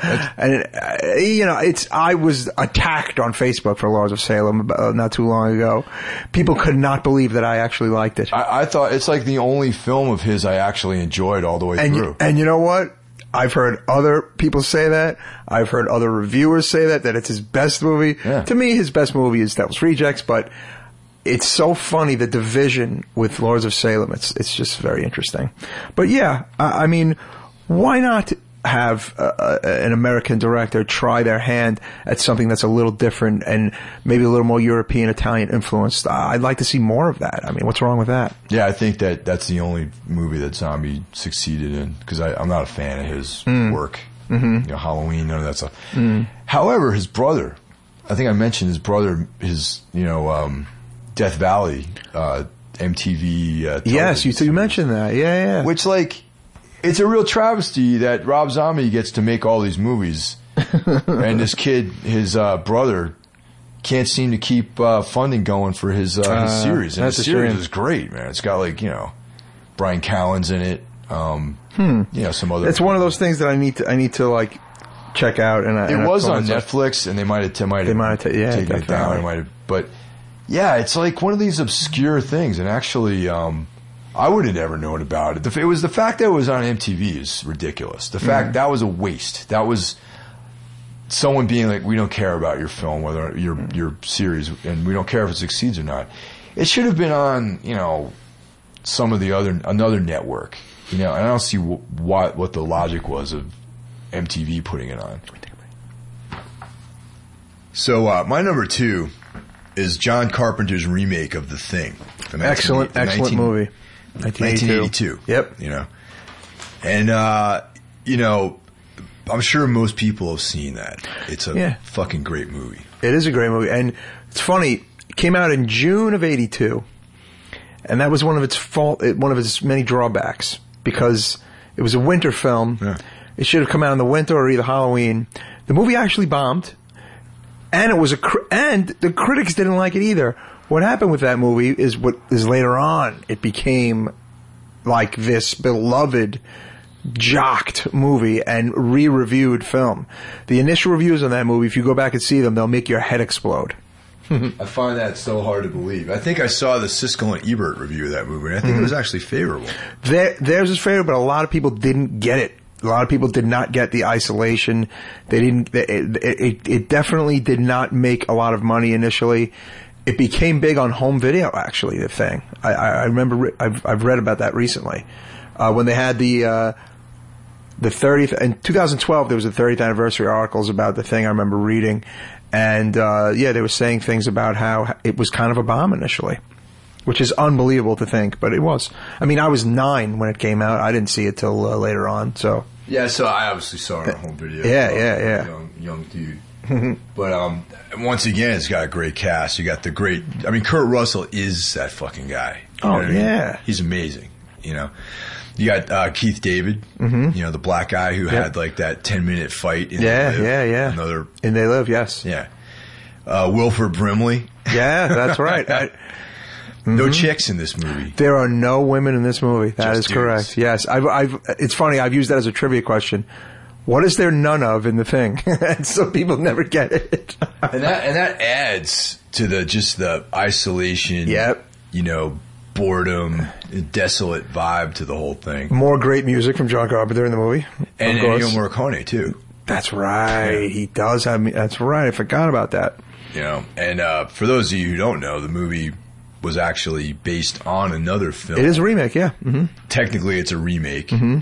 Speaker 2: I was attacked on Facebook for Lords of Salem not too long ago. People could not believe that I actually liked it.
Speaker 1: I thought it's like the only film of his I actually enjoyed all the way through.
Speaker 2: And you know what? I've heard other people say that. I've heard other reviewers say that it's his best movie.
Speaker 1: Yeah.
Speaker 2: To me, his best movie is Devil's Rejects, but it's so funny, the division with Lords of Salem. It's just very interesting. But yeah, I mean, why not have an American director try their hand at something that's a little different and maybe a little more European, Italian influenced? I'd like to see more of that. I mean, what's wrong with that?
Speaker 1: Yeah, I think that's the only movie that Zombie succeeded in, because I'm not a fan of his work. Mm-hmm. You know, Halloween, none of that stuff. However, his brother, I think I mentioned his brother, Death Valley, MTV.
Speaker 2: Yes, you mentioned that. Yeah.
Speaker 1: Which, like, it's a real travesty that Rob Zombie gets to make all these movies, and this kid, his brother, can't seem to keep funding going for his series. And his series is great, man. It's got, like, Brian Callen's in it. Some other.
Speaker 2: It's one of those things that I need to like check out. And
Speaker 1: it was on Netflix, and they might have taken it down. But yeah, it's like one of these obscure things, and actually, I would have never known about it. It was the fact that it was on MTV is ridiculous. The fact that was a waste. That was someone being like, we don't care about your film, whether your series, and we don't care if it succeeds or not. It should have been on, some of another network, and I don't see what the logic was of MTV putting it on. So my number 2 is John Carpenter's remake of The Thing.
Speaker 2: Excellent movie.
Speaker 1: 1982.
Speaker 2: Yep.
Speaker 1: And, I'm sure most people have seen that. It's a fucking great movie.
Speaker 2: It is a great movie. And it's funny, it came out in June of 82. And that was one of its many drawbacks, because it was a winter film. Yeah. It should have come out in the winter or either Halloween. The movie actually bombed. And and the critics didn't like it either. What happened with that movie is what is later on, it became like this beloved, jocked movie and re-reviewed film. The initial reviews on that movie, if you go back and see them, they'll make your head explode.
Speaker 1: I find that so hard to believe. I think I saw the Siskel and Ebert review of that movie, and I think it was actually favorable.
Speaker 2: Theirs was favorable, but a lot of people didn't get it. A lot of people did not get the isolation. They didn't. It definitely did not make a lot of money initially. It became big on home video, actually. The Thing. I remember. I've read about that recently. When they had the 30th in 2012, there was the 30th anniversary articles about The Thing. I remember reading, and they were saying things about how it was kind of a bomb initially, which is unbelievable to think, but it was. I mean, I was 9 when it came out. I didn't see it till later on. So
Speaker 1: yeah, so I obviously saw it on home video.
Speaker 2: Yeah.
Speaker 1: Young dude. But once again, it's got a great cast. You got Kurt Russell is that fucking guy. You know what I mean? He's amazing. You got Keith David, the black guy who had like that 10-minute fight in They Live. Another
Speaker 2: in They Live, yes.
Speaker 1: Yeah. Wilford Brimley.
Speaker 2: Yeah, that's right.
Speaker 1: No chicks in this movie.
Speaker 2: There are no women in this movie. That is
Speaker 1: dudes.
Speaker 2: correct. Yes. It's funny, I've used that as a trivia question. What is there none of in The Thing? And so people never get it.
Speaker 1: and that adds to the isolation, boredom, desolate vibe to the whole thing.
Speaker 2: More great music from John Carpenter in the movie.
Speaker 1: And Ennio Morricone, too.
Speaker 2: That's right. Yeah. He does have me. That's right. I forgot about that.
Speaker 1: And for those of you who don't know, the movie was actually based on another film.
Speaker 2: It is a remake, yeah. Mm-hmm.
Speaker 1: Technically, it's a remake,
Speaker 2: from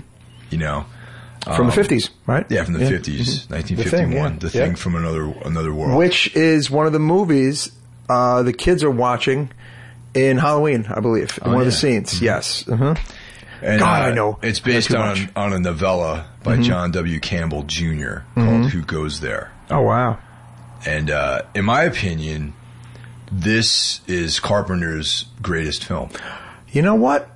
Speaker 2: the 50s, right?
Speaker 1: Yeah, from the 50s, 1951. The Thing from another world.
Speaker 2: Which is one of the movies the kids are watching In Halloween, I believe. In one of the scenes, yes. Mm-hmm.
Speaker 1: And,
Speaker 2: God, I know.
Speaker 1: It's based on a novella by John W. Campbell Jr. called Who Goes There?
Speaker 2: Oh, wow.
Speaker 1: And in my opinion, this is Carpenter's greatest film.
Speaker 2: You know what?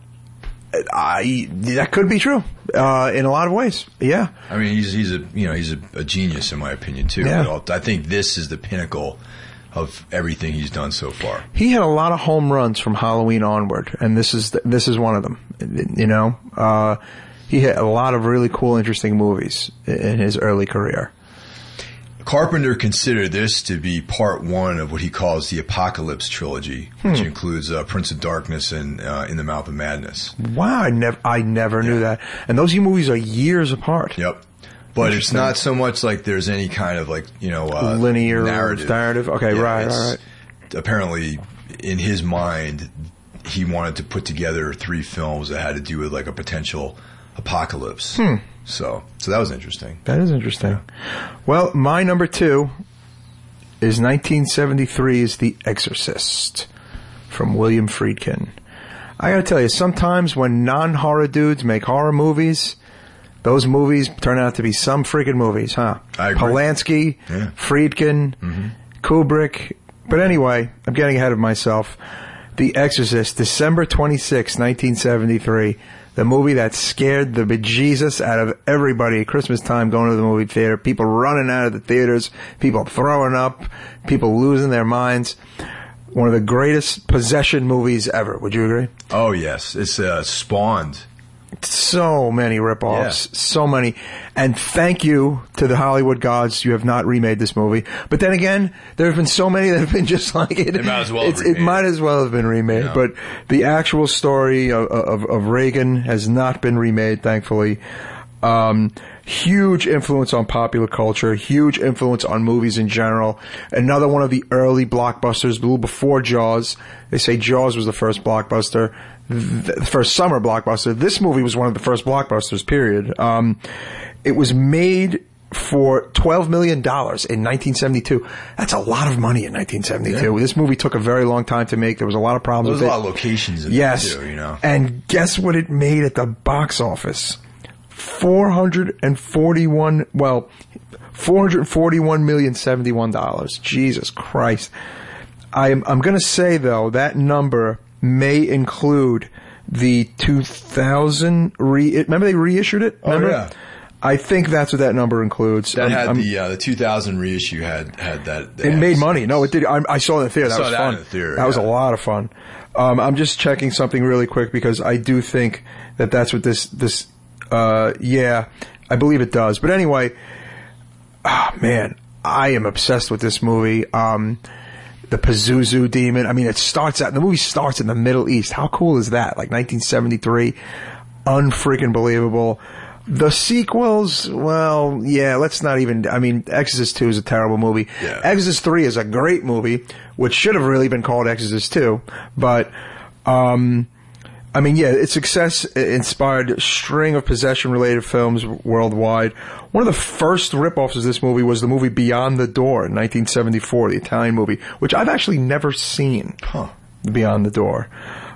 Speaker 2: That could be true in a lot of ways. Yeah.
Speaker 1: I mean, he's a genius in my opinion too.
Speaker 2: Yeah.
Speaker 1: I think this is the pinnacle of everything he's done so far.
Speaker 2: He had a lot of home runs from Halloween onward, and this is one of them. You know, he had a lot of really cool, interesting movies in his early career.
Speaker 1: Carpenter considered this to be part one of what he calls the Apocalypse trilogy, which includes Prince of Darkness and In the Mouth of Madness.
Speaker 2: Wow, I never knew that. And those movies are years apart.
Speaker 1: Yep. But it's not so much like there's any kind of
Speaker 2: linear narrative. Okay, yeah, right.
Speaker 1: Apparently, in his mind, he wanted to put together 3 films that had to do with like a potential apocalypse. So that was interesting.
Speaker 2: That is interesting. Yeah. Well, my number 2 is 1973's The Exorcist from William Friedkin. I gotta tell you, sometimes when non-horror dudes make horror movies, those movies turn out to be some freaking movies, huh?
Speaker 1: I agree.
Speaker 2: Polanski, Friedkin, Kubrick. But anyway, I'm getting ahead of myself. The Exorcist, December 26, 1973. The movie that scared the bejesus out of everybody at Christmas time going to the movie theater. People running out of the theaters. People throwing up. People losing their minds. One of the greatest possession movies ever. Would you agree?
Speaker 1: Oh, yes. It's spawned.
Speaker 2: So many ripoffs. So many. And thank you to the Hollywood gods, you have not remade this movie. But then again, there have been so many that have been just like it.
Speaker 1: It might as well have
Speaker 2: It might as well have been remade. Yeah. But the actual story of Reagan has not been remade, thankfully. Huge influence on popular culture, huge influence on movies in general. Another one of the early blockbusters, a little before Jaws. They say Jaws was the first blockbuster, the first summer blockbuster. This movie was one of the first blockbusters, period. It was made for $12 million in 1972. That's a lot of money in 1972. Yeah. This movie took a very long time to make. There was a lot of problems with it.
Speaker 1: There was a lot of locations in it too, you know.
Speaker 2: And guess what it made at the box office? $441,071,071. Jesus Christ. I'm going to say, though, that number may include the 2000 remember they reissued it? Remember?
Speaker 1: Oh, yeah.
Speaker 2: I think that's what that number includes.
Speaker 1: That had the 2000 reissue had that.
Speaker 2: It made money. No, it did. I saw it in the theater. That was fun.
Speaker 1: In the theater,
Speaker 2: that was a lot of fun. I'm just checking something really quick because I do think that that's what this yeah, I believe it does. But anyway, man, I am obsessed with this movie. The Pazuzu demon. I mean, the movie starts in the Middle East. How cool is that? Like 1973. Unfreaking believable. The sequels, well, yeah, let's not even, I mean, Exorcist 2 is a terrible movie.
Speaker 1: Yeah.
Speaker 2: Exorcist 3 is a great movie, which should have really been called Exorcist 2. But, I mean, yeah, its success inspired a string of possession-related films worldwide. One of the first rip-offs of this movie was the movie Beyond the Door in 1974, the Italian movie, which I've actually never seen. Beyond the Door.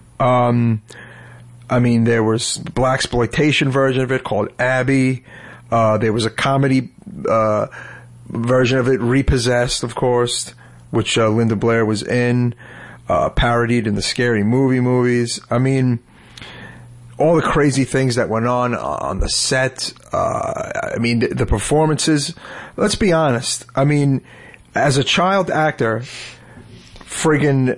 Speaker 2: I mean, there was the blaxploitation version of it called Abby. There was a comedy version of it, Repossessed, of course, which Linda Blair was in. Parodied in the Scary Movie movies. I mean, all the crazy things that went on the set. I mean, the performances. Let's be honest. I mean, as a child actor, friggin',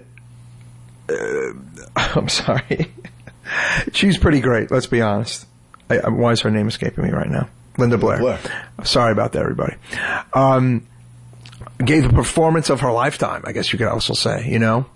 Speaker 2: I'm sorry. She's pretty great, let's be honest. Why is her name escaping me right now? Linda Blair. Sorry about that, everybody. Gave the performance of her lifetime, I guess you could also say, you know.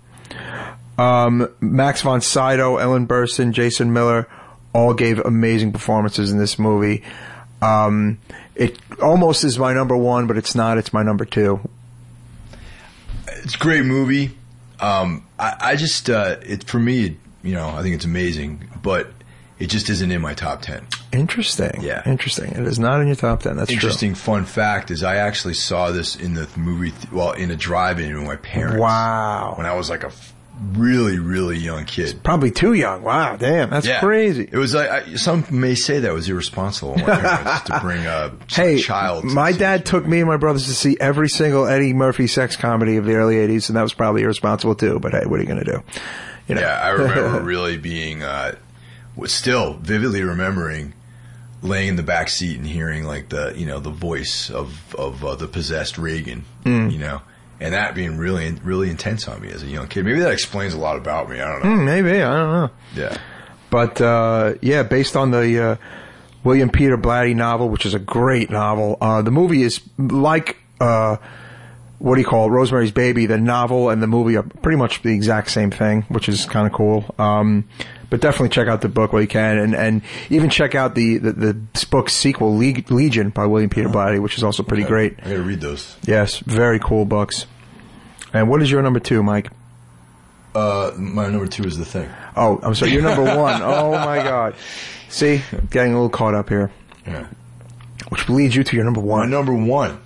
Speaker 2: Max von Sydow, Ellen Burstyn, Jason Miller all gave amazing performances in this movie. It almost is my number 1, but it's not. It's my number 2.
Speaker 1: It's a great movie. I just, for me, you know, I think it's amazing, but it just isn't in my top 10.
Speaker 2: Interesting.
Speaker 1: Yeah.
Speaker 2: Interesting. It is not in your top 10. That's
Speaker 1: interesting. True. Fun fact is I actually saw this in the movie, in a drive-in with my parents.
Speaker 2: Wow.
Speaker 1: When I was like a really, really young kid.
Speaker 2: Probably too young. Wow, damn, that's crazy.
Speaker 1: It was like some may say that was irresponsible on my parents to bring a child.
Speaker 2: My dad took me and my brothers to see every single Eddie Murphy sex comedy of the early '80s, and that was probably irresponsible too. But hey, what are you going to do? You know?
Speaker 1: Yeah, I remember really being, still vividly remembering laying in the back seat and hearing like the voice of the possessed Reagan, and that being really, really intense on me as a young kid. Maybe that explains a lot about me. I don't know.
Speaker 2: Maybe, I don't know.
Speaker 1: Yeah.
Speaker 2: But, based on the William Peter Blatty novel, which is a great novel, the movie is like, Rosemary's Baby. The novel and the movie are pretty much the exact same thing, which is kind of cool. But definitely check out the book while you can, and even check out the book sequel, Legion, by William Peter Blatty, which is also pretty great.
Speaker 1: I gotta read those.
Speaker 2: Yes, very cool books. And what is your number 2, Mike?
Speaker 1: My number 2 is The Thing.
Speaker 2: Oh, I'm sorry, you're number 1. Oh my God. See, getting a little caught up here.
Speaker 1: Yeah.
Speaker 2: Which leads you to your number 1.
Speaker 1: My number 1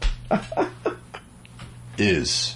Speaker 1: is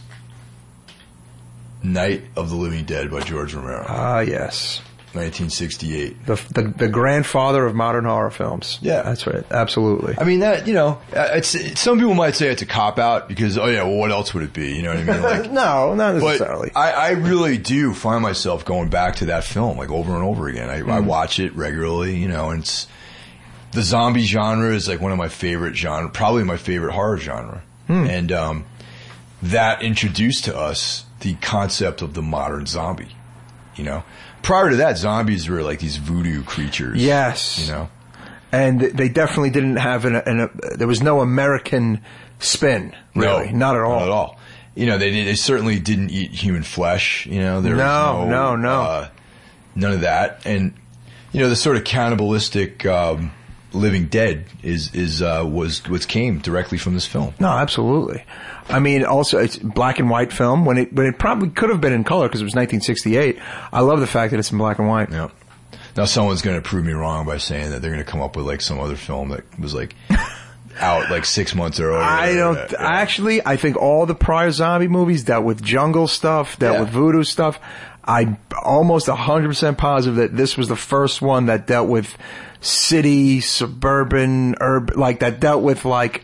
Speaker 1: Night of the Living Dead by George Romero.
Speaker 2: Ah, yes.
Speaker 1: 1968.
Speaker 2: The grandfather of modern horror films.
Speaker 1: Yeah.
Speaker 2: That's right. Absolutely.
Speaker 1: I mean, that, some people might say it's a cop-out because, what else would it be? You know what I mean? Like,
Speaker 2: no, not necessarily.
Speaker 1: But I really do find myself going back to that film, like, over and over again. I watch it regularly, and it's, the zombie genre is, like, one of my favorite genre, probably my favorite horror genre. And that introduced to us the concept of the modern zombie, Prior to that, zombies were like these voodoo creatures.
Speaker 2: Yes. And they definitely didn't have there was no American spin, really.
Speaker 1: No,
Speaker 2: not at all.
Speaker 1: Not at all. They certainly didn't eat human flesh, there was
Speaker 2: no.
Speaker 1: None of that. And, the sort of cannibalistic, Living Dead was what came directly from this film.
Speaker 2: No, absolutely. I mean, also it's black and white film when it probably could have been in color because it was 1968. I love the fact that it's in black and white.
Speaker 1: Yeah. Now someone's going to prove me wrong by saying that they're going to come up with like some other film that was like out like 6 months earlier.
Speaker 2: I think all the prior zombie movies dealt with jungle stuff, dealt with voodoo stuff. I'm almost 100% positive that this was the first one that dealt with city, suburban, urban, like that dealt with like,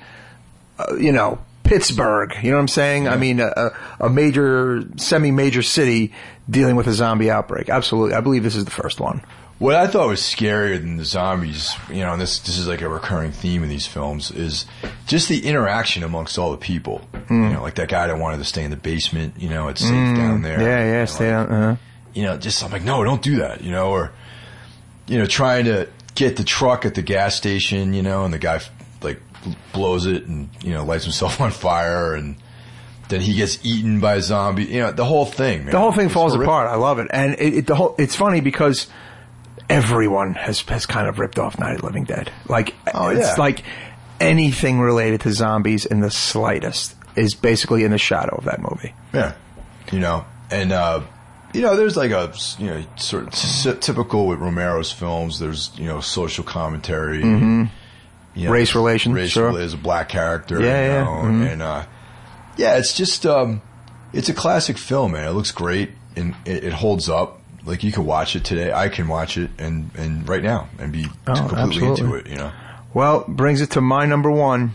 Speaker 2: Pittsburgh, you know what I'm saying? Yeah. I mean, a major, semi-major city dealing with a zombie outbreak. Absolutely. I believe this is the first one.
Speaker 1: What I thought was scarier than the zombies, and this is like a recurring theme in these films, is just the interaction amongst all the people. Like that guy that wanted to stay in the basement, it's safe down there.
Speaker 2: Yeah, stay down.
Speaker 1: I'm like, no, don't do that, or, trying to get the truck at the gas station, and the guy like blows it and, lights himself on fire, and then he gets eaten by a zombie. The whole thing, man.
Speaker 2: The whole thing falls apart. I love it. And it's funny because everyone has kind of ripped off Night of the Living Dead. Like, it's like anything related to zombies in the slightest is basically in the shadow of that movie.
Speaker 1: Yeah. And, there's like a, sort of typical with Romero's films, there's, social commentary.
Speaker 2: Mm-hmm. Race relations, sure.
Speaker 1: As a black character.
Speaker 2: Mm-hmm.
Speaker 1: And, it's just, it's a classic film, man. It looks great and it holds up. Like, you can watch it today. I can watch it and right now and be completely into it,
Speaker 2: Well, brings it to my number 1.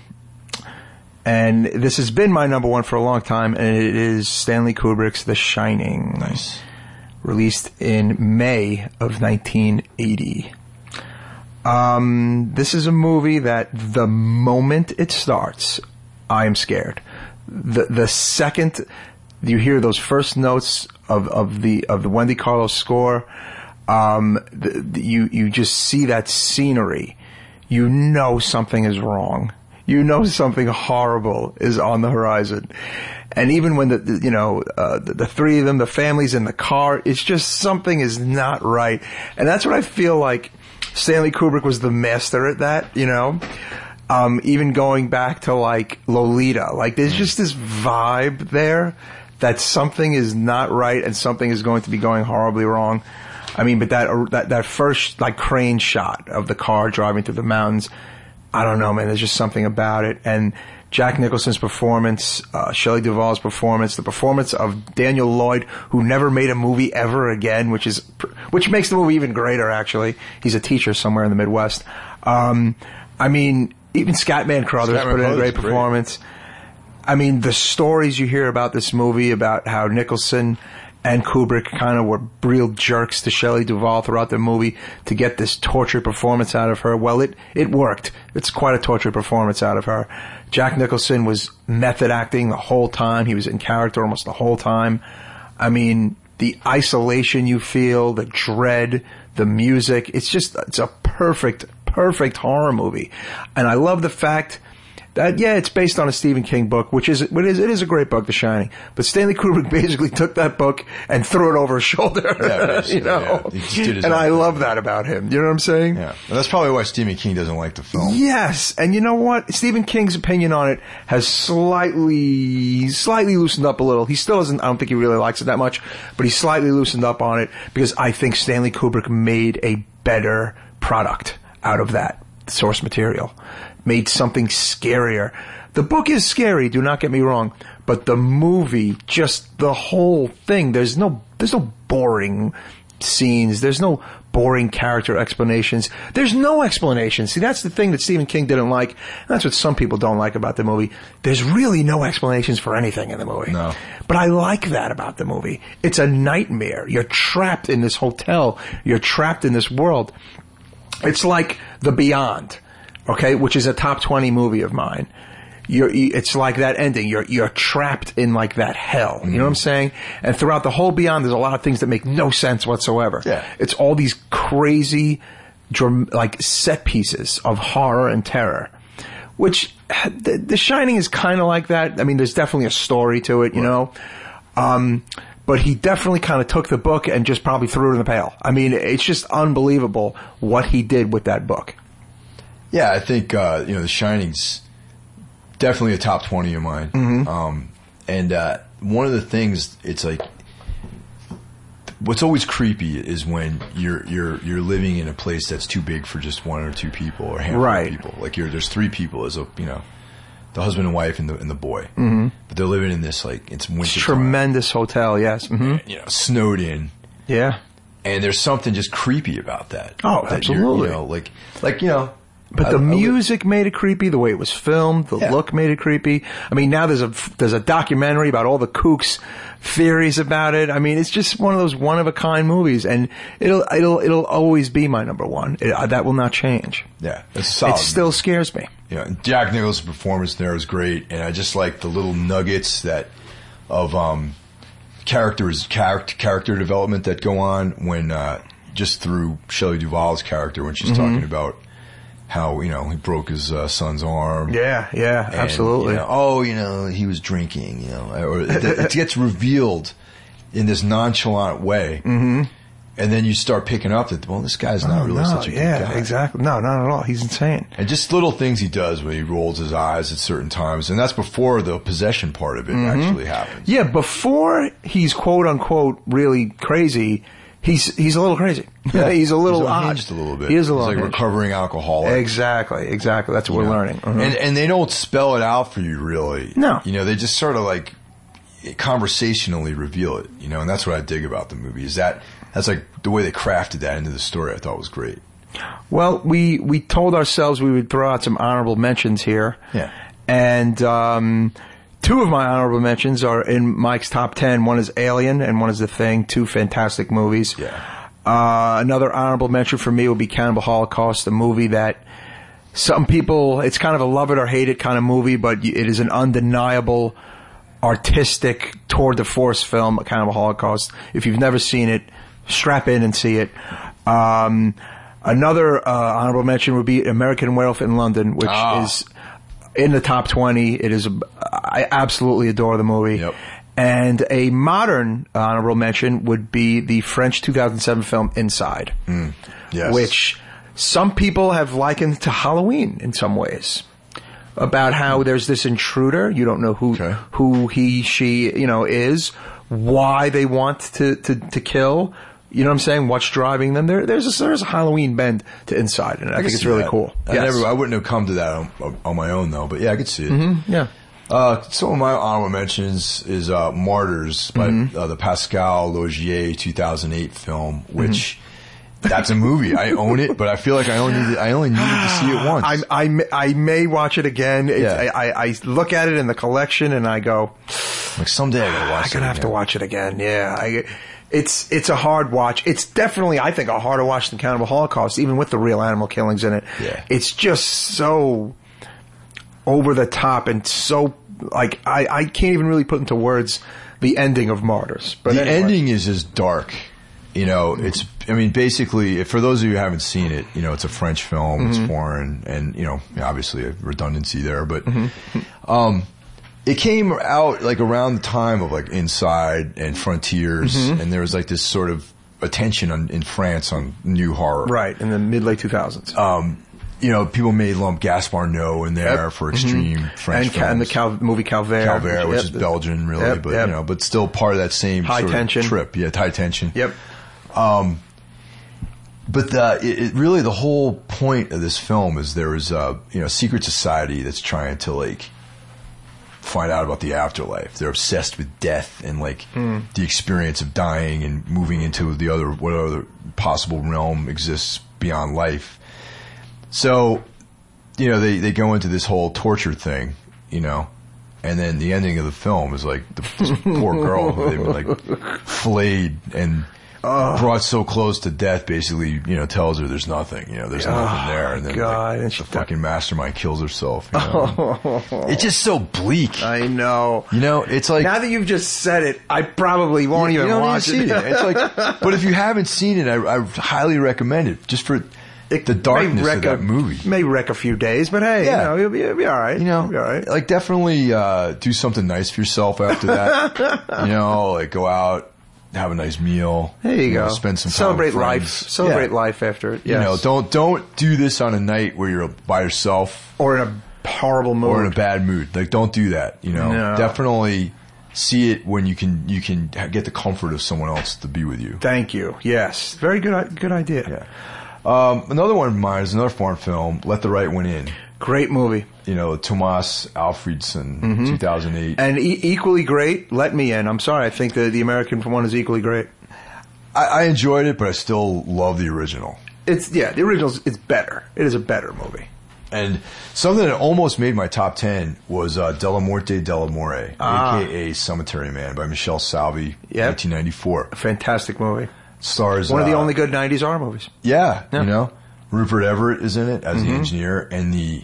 Speaker 2: And this has been my number 1 for a long time, and it is Stanley Kubrick's The Shining.
Speaker 1: Nice.
Speaker 2: Released in May of 1980. This is a movie that the moment it starts, I am scared. The second you hear those first notes of the Wendy Carlos score, you just see that scenery. Something is wrong. Something horrible is on the horizon. And even when the three of them, the family's in the car, it's just something is not right. And that's what I feel like Stanley Kubrick was the master at that, even going back to like Lolita, like there's just this vibe there that something is not right and something is going to be going horribly wrong. I mean, but that first like crane shot of the car driving through the mountains, I don't know, man. There's just something about it, and Jack Nicholson's performance, Shelley Duvall's performance, the performance of Daniel Lloyd, who never made a movie ever again, which makes the movie even greater, actually. He's a teacher somewhere in the Midwest. I mean, even Scatman Crothers put in a great performance. I mean, the stories you hear about this movie, about how Nicholson and Kubrick kind of were real jerks to Shelley Duvall throughout the movie to get this tortured performance out of her. Well, it worked. It's quite a tortured performance out of her. Jack Nicholson was method acting the whole time. He was in character almost the whole time. I mean, the isolation you feel, the dread, the music, it's a perfect horror movie. And I love the fact that, yeah, it's based on a Stephen King book, it is a great book, The Shining. But Stanley Kubrick basically took that book and threw it over his shoulder. Yeah, you know? Yeah. He just did his own thing. Love that about him. You know what I'm saying?
Speaker 1: Yeah. And that's probably why Stephen King doesn't like the film.
Speaker 2: Yes. And you know what? Stephen King's opinion on it has slightly loosened up a little. He still doesn't, I don't think he really likes it that much, but he's slightly loosened up on it because I think Stanley Kubrick made a better product out of that source material. Made something scarier. The book is scary, do not get me wrong, but the movie, just the whole thing, there's no boring scenes, there's no boring character explanations, there's no explanations. See, that's the thing that Stephen King didn't like, and that's what some people don't like about the movie. There's really no explanations for anything in the movie.
Speaker 1: No.
Speaker 2: But I like that about the movie. It's a nightmare. You're trapped in this hotel. You're trapped in this world. It's like The Beyond. Okay, which is a top 20 movie of mine. It's like that ending. You're trapped in like that hell. You know what I'm saying? And throughout the whole Beyond, there's a lot of things that make no sense whatsoever.
Speaker 1: Yeah.
Speaker 2: It's all these crazy, like set pieces of horror and terror, which The Shining is kind of like that. I mean, there's definitely a story to it, you know. But he definitely kind of took the book and just probably threw it in the pail. I mean, it's just unbelievable what he did with that book.
Speaker 1: Yeah, I think, The Shining's definitely a top 20 of mine.
Speaker 2: Mm-hmm.
Speaker 1: And one of the things, it's like, what's always creepy is when you're living in a place that's too big for just one or two people or a handful of people. Like there's three people as the husband and wife and the boy.
Speaker 2: Mm-hmm.
Speaker 1: But they're living in this, like, it's winter
Speaker 2: tremendous time. Hotel, yes. Mm-hmm.
Speaker 1: And, snowed in.
Speaker 2: Yeah.
Speaker 1: And there's something just creepy about that.
Speaker 2: Oh, absolutely. But the music made it creepy, the way it was filmed, the look made it creepy. I mean, now there's a documentary about all the kooks theories about it. I mean, it's just one of those one-of-a-kind movies, and it'll always be my number one. That will not change.
Speaker 1: Yeah, it's solid.
Speaker 2: It still scares me.
Speaker 1: Yeah, Jack Nicholson's performance there is great, and I just like the little nuggets of character development that go on when just through Shelley Duvall's character when she's talking about how, he broke his son's arm.
Speaker 2: Yeah, and,
Speaker 1: absolutely. He was drinking, or it gets revealed in this nonchalant way. Mm-hmm. And then you start picking up that, well, this guy's not really such a good guy.
Speaker 2: Yeah, exactly. No, not at all. He's insane.
Speaker 1: And just little things he does when he rolls his eyes at certain times. And that's before the possession part of it actually happens.
Speaker 2: Yeah, before he's quote unquote really crazy, he's a little crazy. Yeah. He's a little odd.
Speaker 1: Just a little bit.
Speaker 2: He is a little
Speaker 1: like recovering alcoholic.
Speaker 2: Exactly. That's what we're learning. Mm-hmm.
Speaker 1: And they don't spell it out for you really.
Speaker 2: No.
Speaker 1: They just sort of like conversationally reveal it, and that's what I dig about the movie is that's like the way they crafted that into the story. I thought was great.
Speaker 2: Well, we told ourselves we would throw out some honorable mentions here.
Speaker 1: Yeah.
Speaker 2: And two of my honorable mentions are in Mike's top 10. One is Alien and one is The Thing. Two fantastic movies.
Speaker 1: Yeah.
Speaker 2: Another honorable mention for me would be Cannibal Holocaust, a movie that some people, it's kind of a love it or hate it kind of movie, but it is an undeniable artistic tour de force film, Cannibal Holocaust. If you've never seen it, strap in and see it. Another honorable mention would be American Werewolf in London, which is in the top 20. It is, I absolutely adore the movie.
Speaker 1: Yep.
Speaker 2: And a modern honorable mention would be the French 2007 film Inside,
Speaker 1: yes.
Speaker 2: which some people have likened to Halloween in some ways. About how there's this intruder, you don't know who he, she, is, why they want to kill, You know what I'm saying? What's driving them? There's a Halloween bend to Inside, and I think it's really cool.
Speaker 1: I wouldn't have come to that on my own though, but yeah, I could see it.
Speaker 2: Mm-hmm, yeah.
Speaker 1: Some of my honorable mentions is Martyrs by the Pascal Laugier 2008 film, which that's a movie. I own it, but I feel like I only needed to see it once.
Speaker 2: I may watch it again. I look at it in the collection and I go,
Speaker 1: like someday I gotta watch it.
Speaker 2: I'm gonna have to watch it again. Yeah. It's a hard watch. It's definitely, I think, a harder watch than Cannibal Holocaust, even with the real animal killings in it.
Speaker 1: Yeah.
Speaker 2: It's just so over the top and so, like, I can't even really put into words the ending of Martyrs. But
Speaker 1: the
Speaker 2: anyway.
Speaker 1: ending is just dark. You know, basically, for those of you who haven't seen it, you know, it's a French film, it's foreign, and, you know, obviously a redundancy there, but, it came out like around the time of like Inside and Frontiers, and there was like this sort of attention in France on new horror.
Speaker 2: Right, in the mid-late 2000s.
Speaker 1: You know, people may lump Gaspar Noé in there for extreme French films.
Speaker 2: And the movie Calvaire.
Speaker 1: Calvaire, which is Belgian, really, but you know, but still part of that same
Speaker 2: high
Speaker 1: sort
Speaker 2: tension
Speaker 1: of trip. Yeah, high tension.
Speaker 2: Yep.
Speaker 1: But really the whole point of this film is there is a secret society that's trying to like find out about the afterlife. They're obsessed with death and like the experience of dying and moving into what other possible realm exists beyond life. So, you know, they go into this whole torture thing, you know, and then the ending of the film is like this poor girl who they were like filleted and brought so close to death, basically, you know, tells her there's nothing, you know, there's nothing there. And then the fucking mastermind kills herself. You know? It's just so bleak.
Speaker 2: I know.
Speaker 1: You know, it's like,
Speaker 2: now that you've just said it, I probably won't even watch it.
Speaker 1: It's like, but if you haven't seen it, I highly recommend it just for the darkness of that movie.
Speaker 2: May wreck a few days, but hey, you know, you'll be all right.
Speaker 1: You know,
Speaker 2: you'll be all right.
Speaker 1: Like definitely do something nice for yourself after that. You know, like go out, have a nice meal.
Speaker 2: There you go.
Speaker 1: Spend some time
Speaker 2: celebrate
Speaker 1: with friends.
Speaker 2: Celebrate life after it.
Speaker 1: You
Speaker 2: Yes.
Speaker 1: know, don't do this on a night where you're by yourself
Speaker 2: or in a horrible mood
Speaker 1: or in a bad mood. Like don't do that. You know, definitely see it when you can get the comfort of someone else to be with you.
Speaker 2: Thank you. Yes, very good idea.
Speaker 1: Yeah. Another one of mine is another foreign film, Let the Right One In.
Speaker 2: Great movie.
Speaker 1: You know, Tomas Alfredson, 2008.
Speaker 2: And equally great, Let Me In. I'm sorry, I think the American one is equally great.
Speaker 1: I enjoyed it, but I still love the original.
Speaker 2: The original is better. It is a better movie.
Speaker 1: And something that almost made my top 10 was Della Morte Dell'Amore, a.k.a. Cemetery Man by Michele Salvi, 1994.
Speaker 2: A fantastic movie.
Speaker 1: Stars
Speaker 2: one of the only good 90s horror movies.
Speaker 1: Yeah, you know. Rupert Everett is in it as the engineer, and the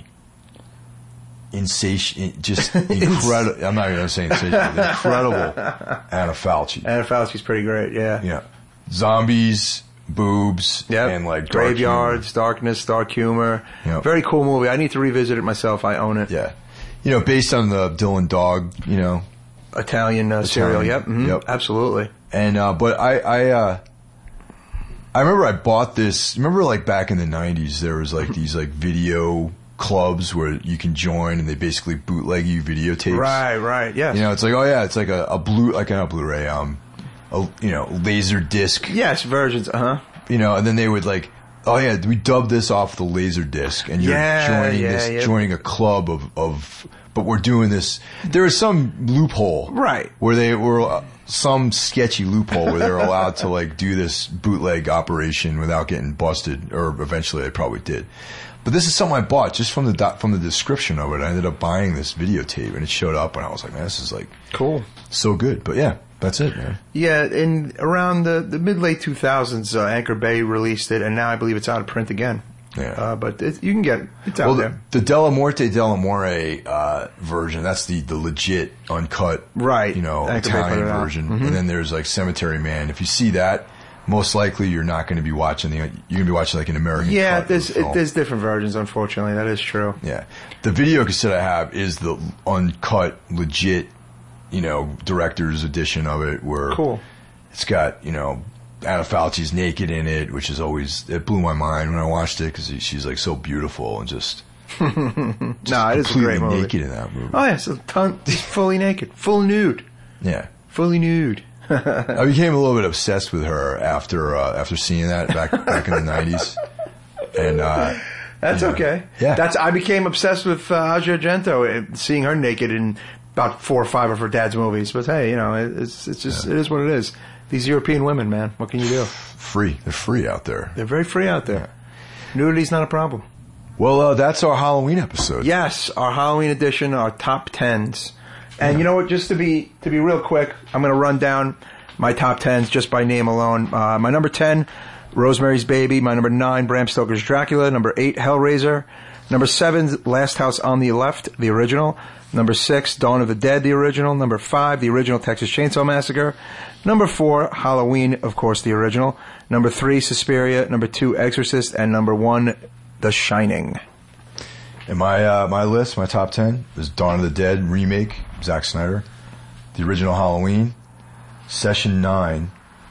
Speaker 1: just incredible. I'm not even going to say insatiable. The incredible Anna Falchi.
Speaker 2: Anna Falchi's pretty great. Yeah.
Speaker 1: Yeah. Zombies, boobs, and like
Speaker 2: graveyards, darkness, dark humor. Yep. Very cool movie. I need to revisit it myself. I own it.
Speaker 1: Yeah. You know, based on the Dylan Dog, you know,
Speaker 2: Italian serial. Yep. Mm-hmm. Yep. Absolutely.
Speaker 1: And but I remember I bought this. Remember, like back in the 90s, there was like these like video clubs where you can join, and they basically bootleg you videotapes.
Speaker 2: Right. Yes.
Speaker 1: You know, it's like it's like a Blu-ray, laser disc.
Speaker 2: Yes, versions.
Speaker 1: You know, and then they would like, we dubbed this off the laser disc, and you're joining a club of. But we're doing this. There was some loophole,
Speaker 2: right?
Speaker 1: Where they were some sketchy loophole where they're allowed to like do this bootleg operation without getting busted, or eventually they probably did. But this is something I bought just from the description of it. I ended up buying this videotape, and it showed up, and I was like, man, this is like
Speaker 2: cool,
Speaker 1: so good. But yeah, that's it, man.
Speaker 2: Yeah, and around the mid-late 2000s, Anchor Bay released it, and now I believe it's out of print again.
Speaker 1: Yeah,
Speaker 2: but you can get it. It's out there.
Speaker 1: The Della Morte Dell'Amore version, that's the legit uncut,
Speaker 2: right?
Speaker 1: You know, Italian version. And then there's like Cemetery Man. If you see that, most likely you're not going to be watching you're going to be watching like an American.
Speaker 2: Yeah,
Speaker 1: cut
Speaker 2: there's different versions. Unfortunately, that is true.
Speaker 1: Yeah, the video cassette I have is the uncut, legit, you know, director's edition of it. Where
Speaker 2: cool.
Speaker 1: It's got, you know, Anna Falchi's naked in it, which is always, it blew my mind when I watched it because she's like so beautiful and just
Speaker 2: no, it is a great movie.
Speaker 1: Naked in that movie.
Speaker 2: Oh yeah, so just fully naked, full nude.
Speaker 1: Yeah,
Speaker 2: fully nude.
Speaker 1: I became a little bit obsessed with her after seeing that back in the 90s. And
Speaker 2: that's okay.
Speaker 1: Yeah.
Speaker 2: I became obsessed with Asia Argento, seeing her naked in about 4 or 5 of her dad's movies. But hey, it's just it is what it is. These European women, man, what can you do?
Speaker 1: Free. They're free out there.
Speaker 2: They're very free out there. Nudity's not a problem.
Speaker 1: Well, that's our Halloween episode.
Speaker 2: Yes, our Halloween edition, our top 10s. And you know what? Just to be real quick, I'm going to run down my top 10s just by name alone. My number 10, Rosemary's Baby. My number 9, Bram Stoker's Dracula. Number 8, Hellraiser. Number 7, Last House on the Left, the original. Number 6, Dawn of the Dead, the original. Number 5, the original Texas Chainsaw Massacre. Number 4, Halloween, of course, the original. Number 3, Suspiria. Number 2, Exorcist. And number 1, The Shining.
Speaker 1: And my list, my top 10, is Dawn of the Dead remake, Zack Snyder. The original Halloween. Session 9.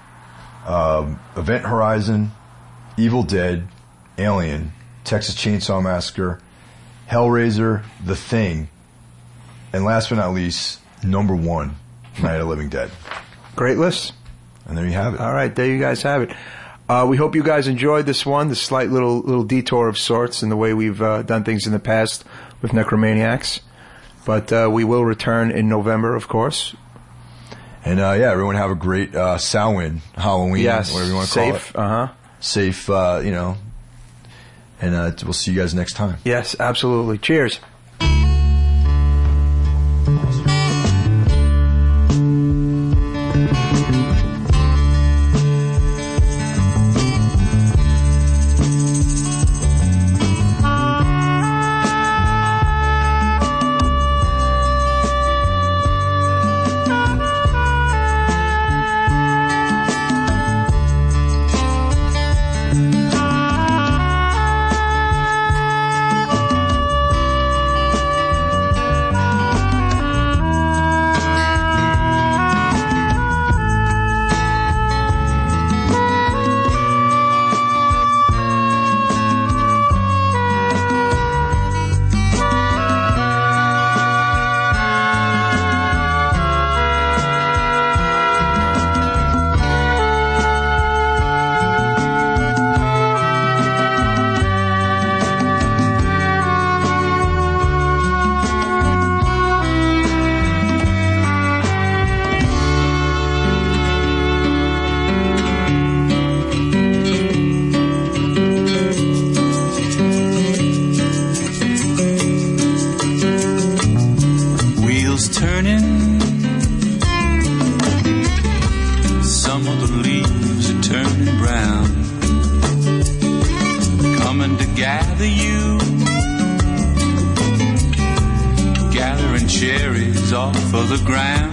Speaker 1: Event Horizon. Evil Dead. Alien. Texas Chainsaw Massacre. Hellraiser. The Thing. And last but not least, number 1, Night of the Living Dead.
Speaker 2: Great list.
Speaker 1: And there you have it.
Speaker 2: All right, there you guys have it. We hope you guys enjoyed this one, this slight little detour of sorts in the way we've done things in the past with Necromaniacs. But we will return in November, of course.
Speaker 1: And everyone have a great Samhain, Halloween, whatever you want to call it.
Speaker 2: Safe,
Speaker 1: Safe, and we'll see you guys next time.
Speaker 2: Yes, absolutely. Cheers.
Speaker 3: Cherries off of the ground.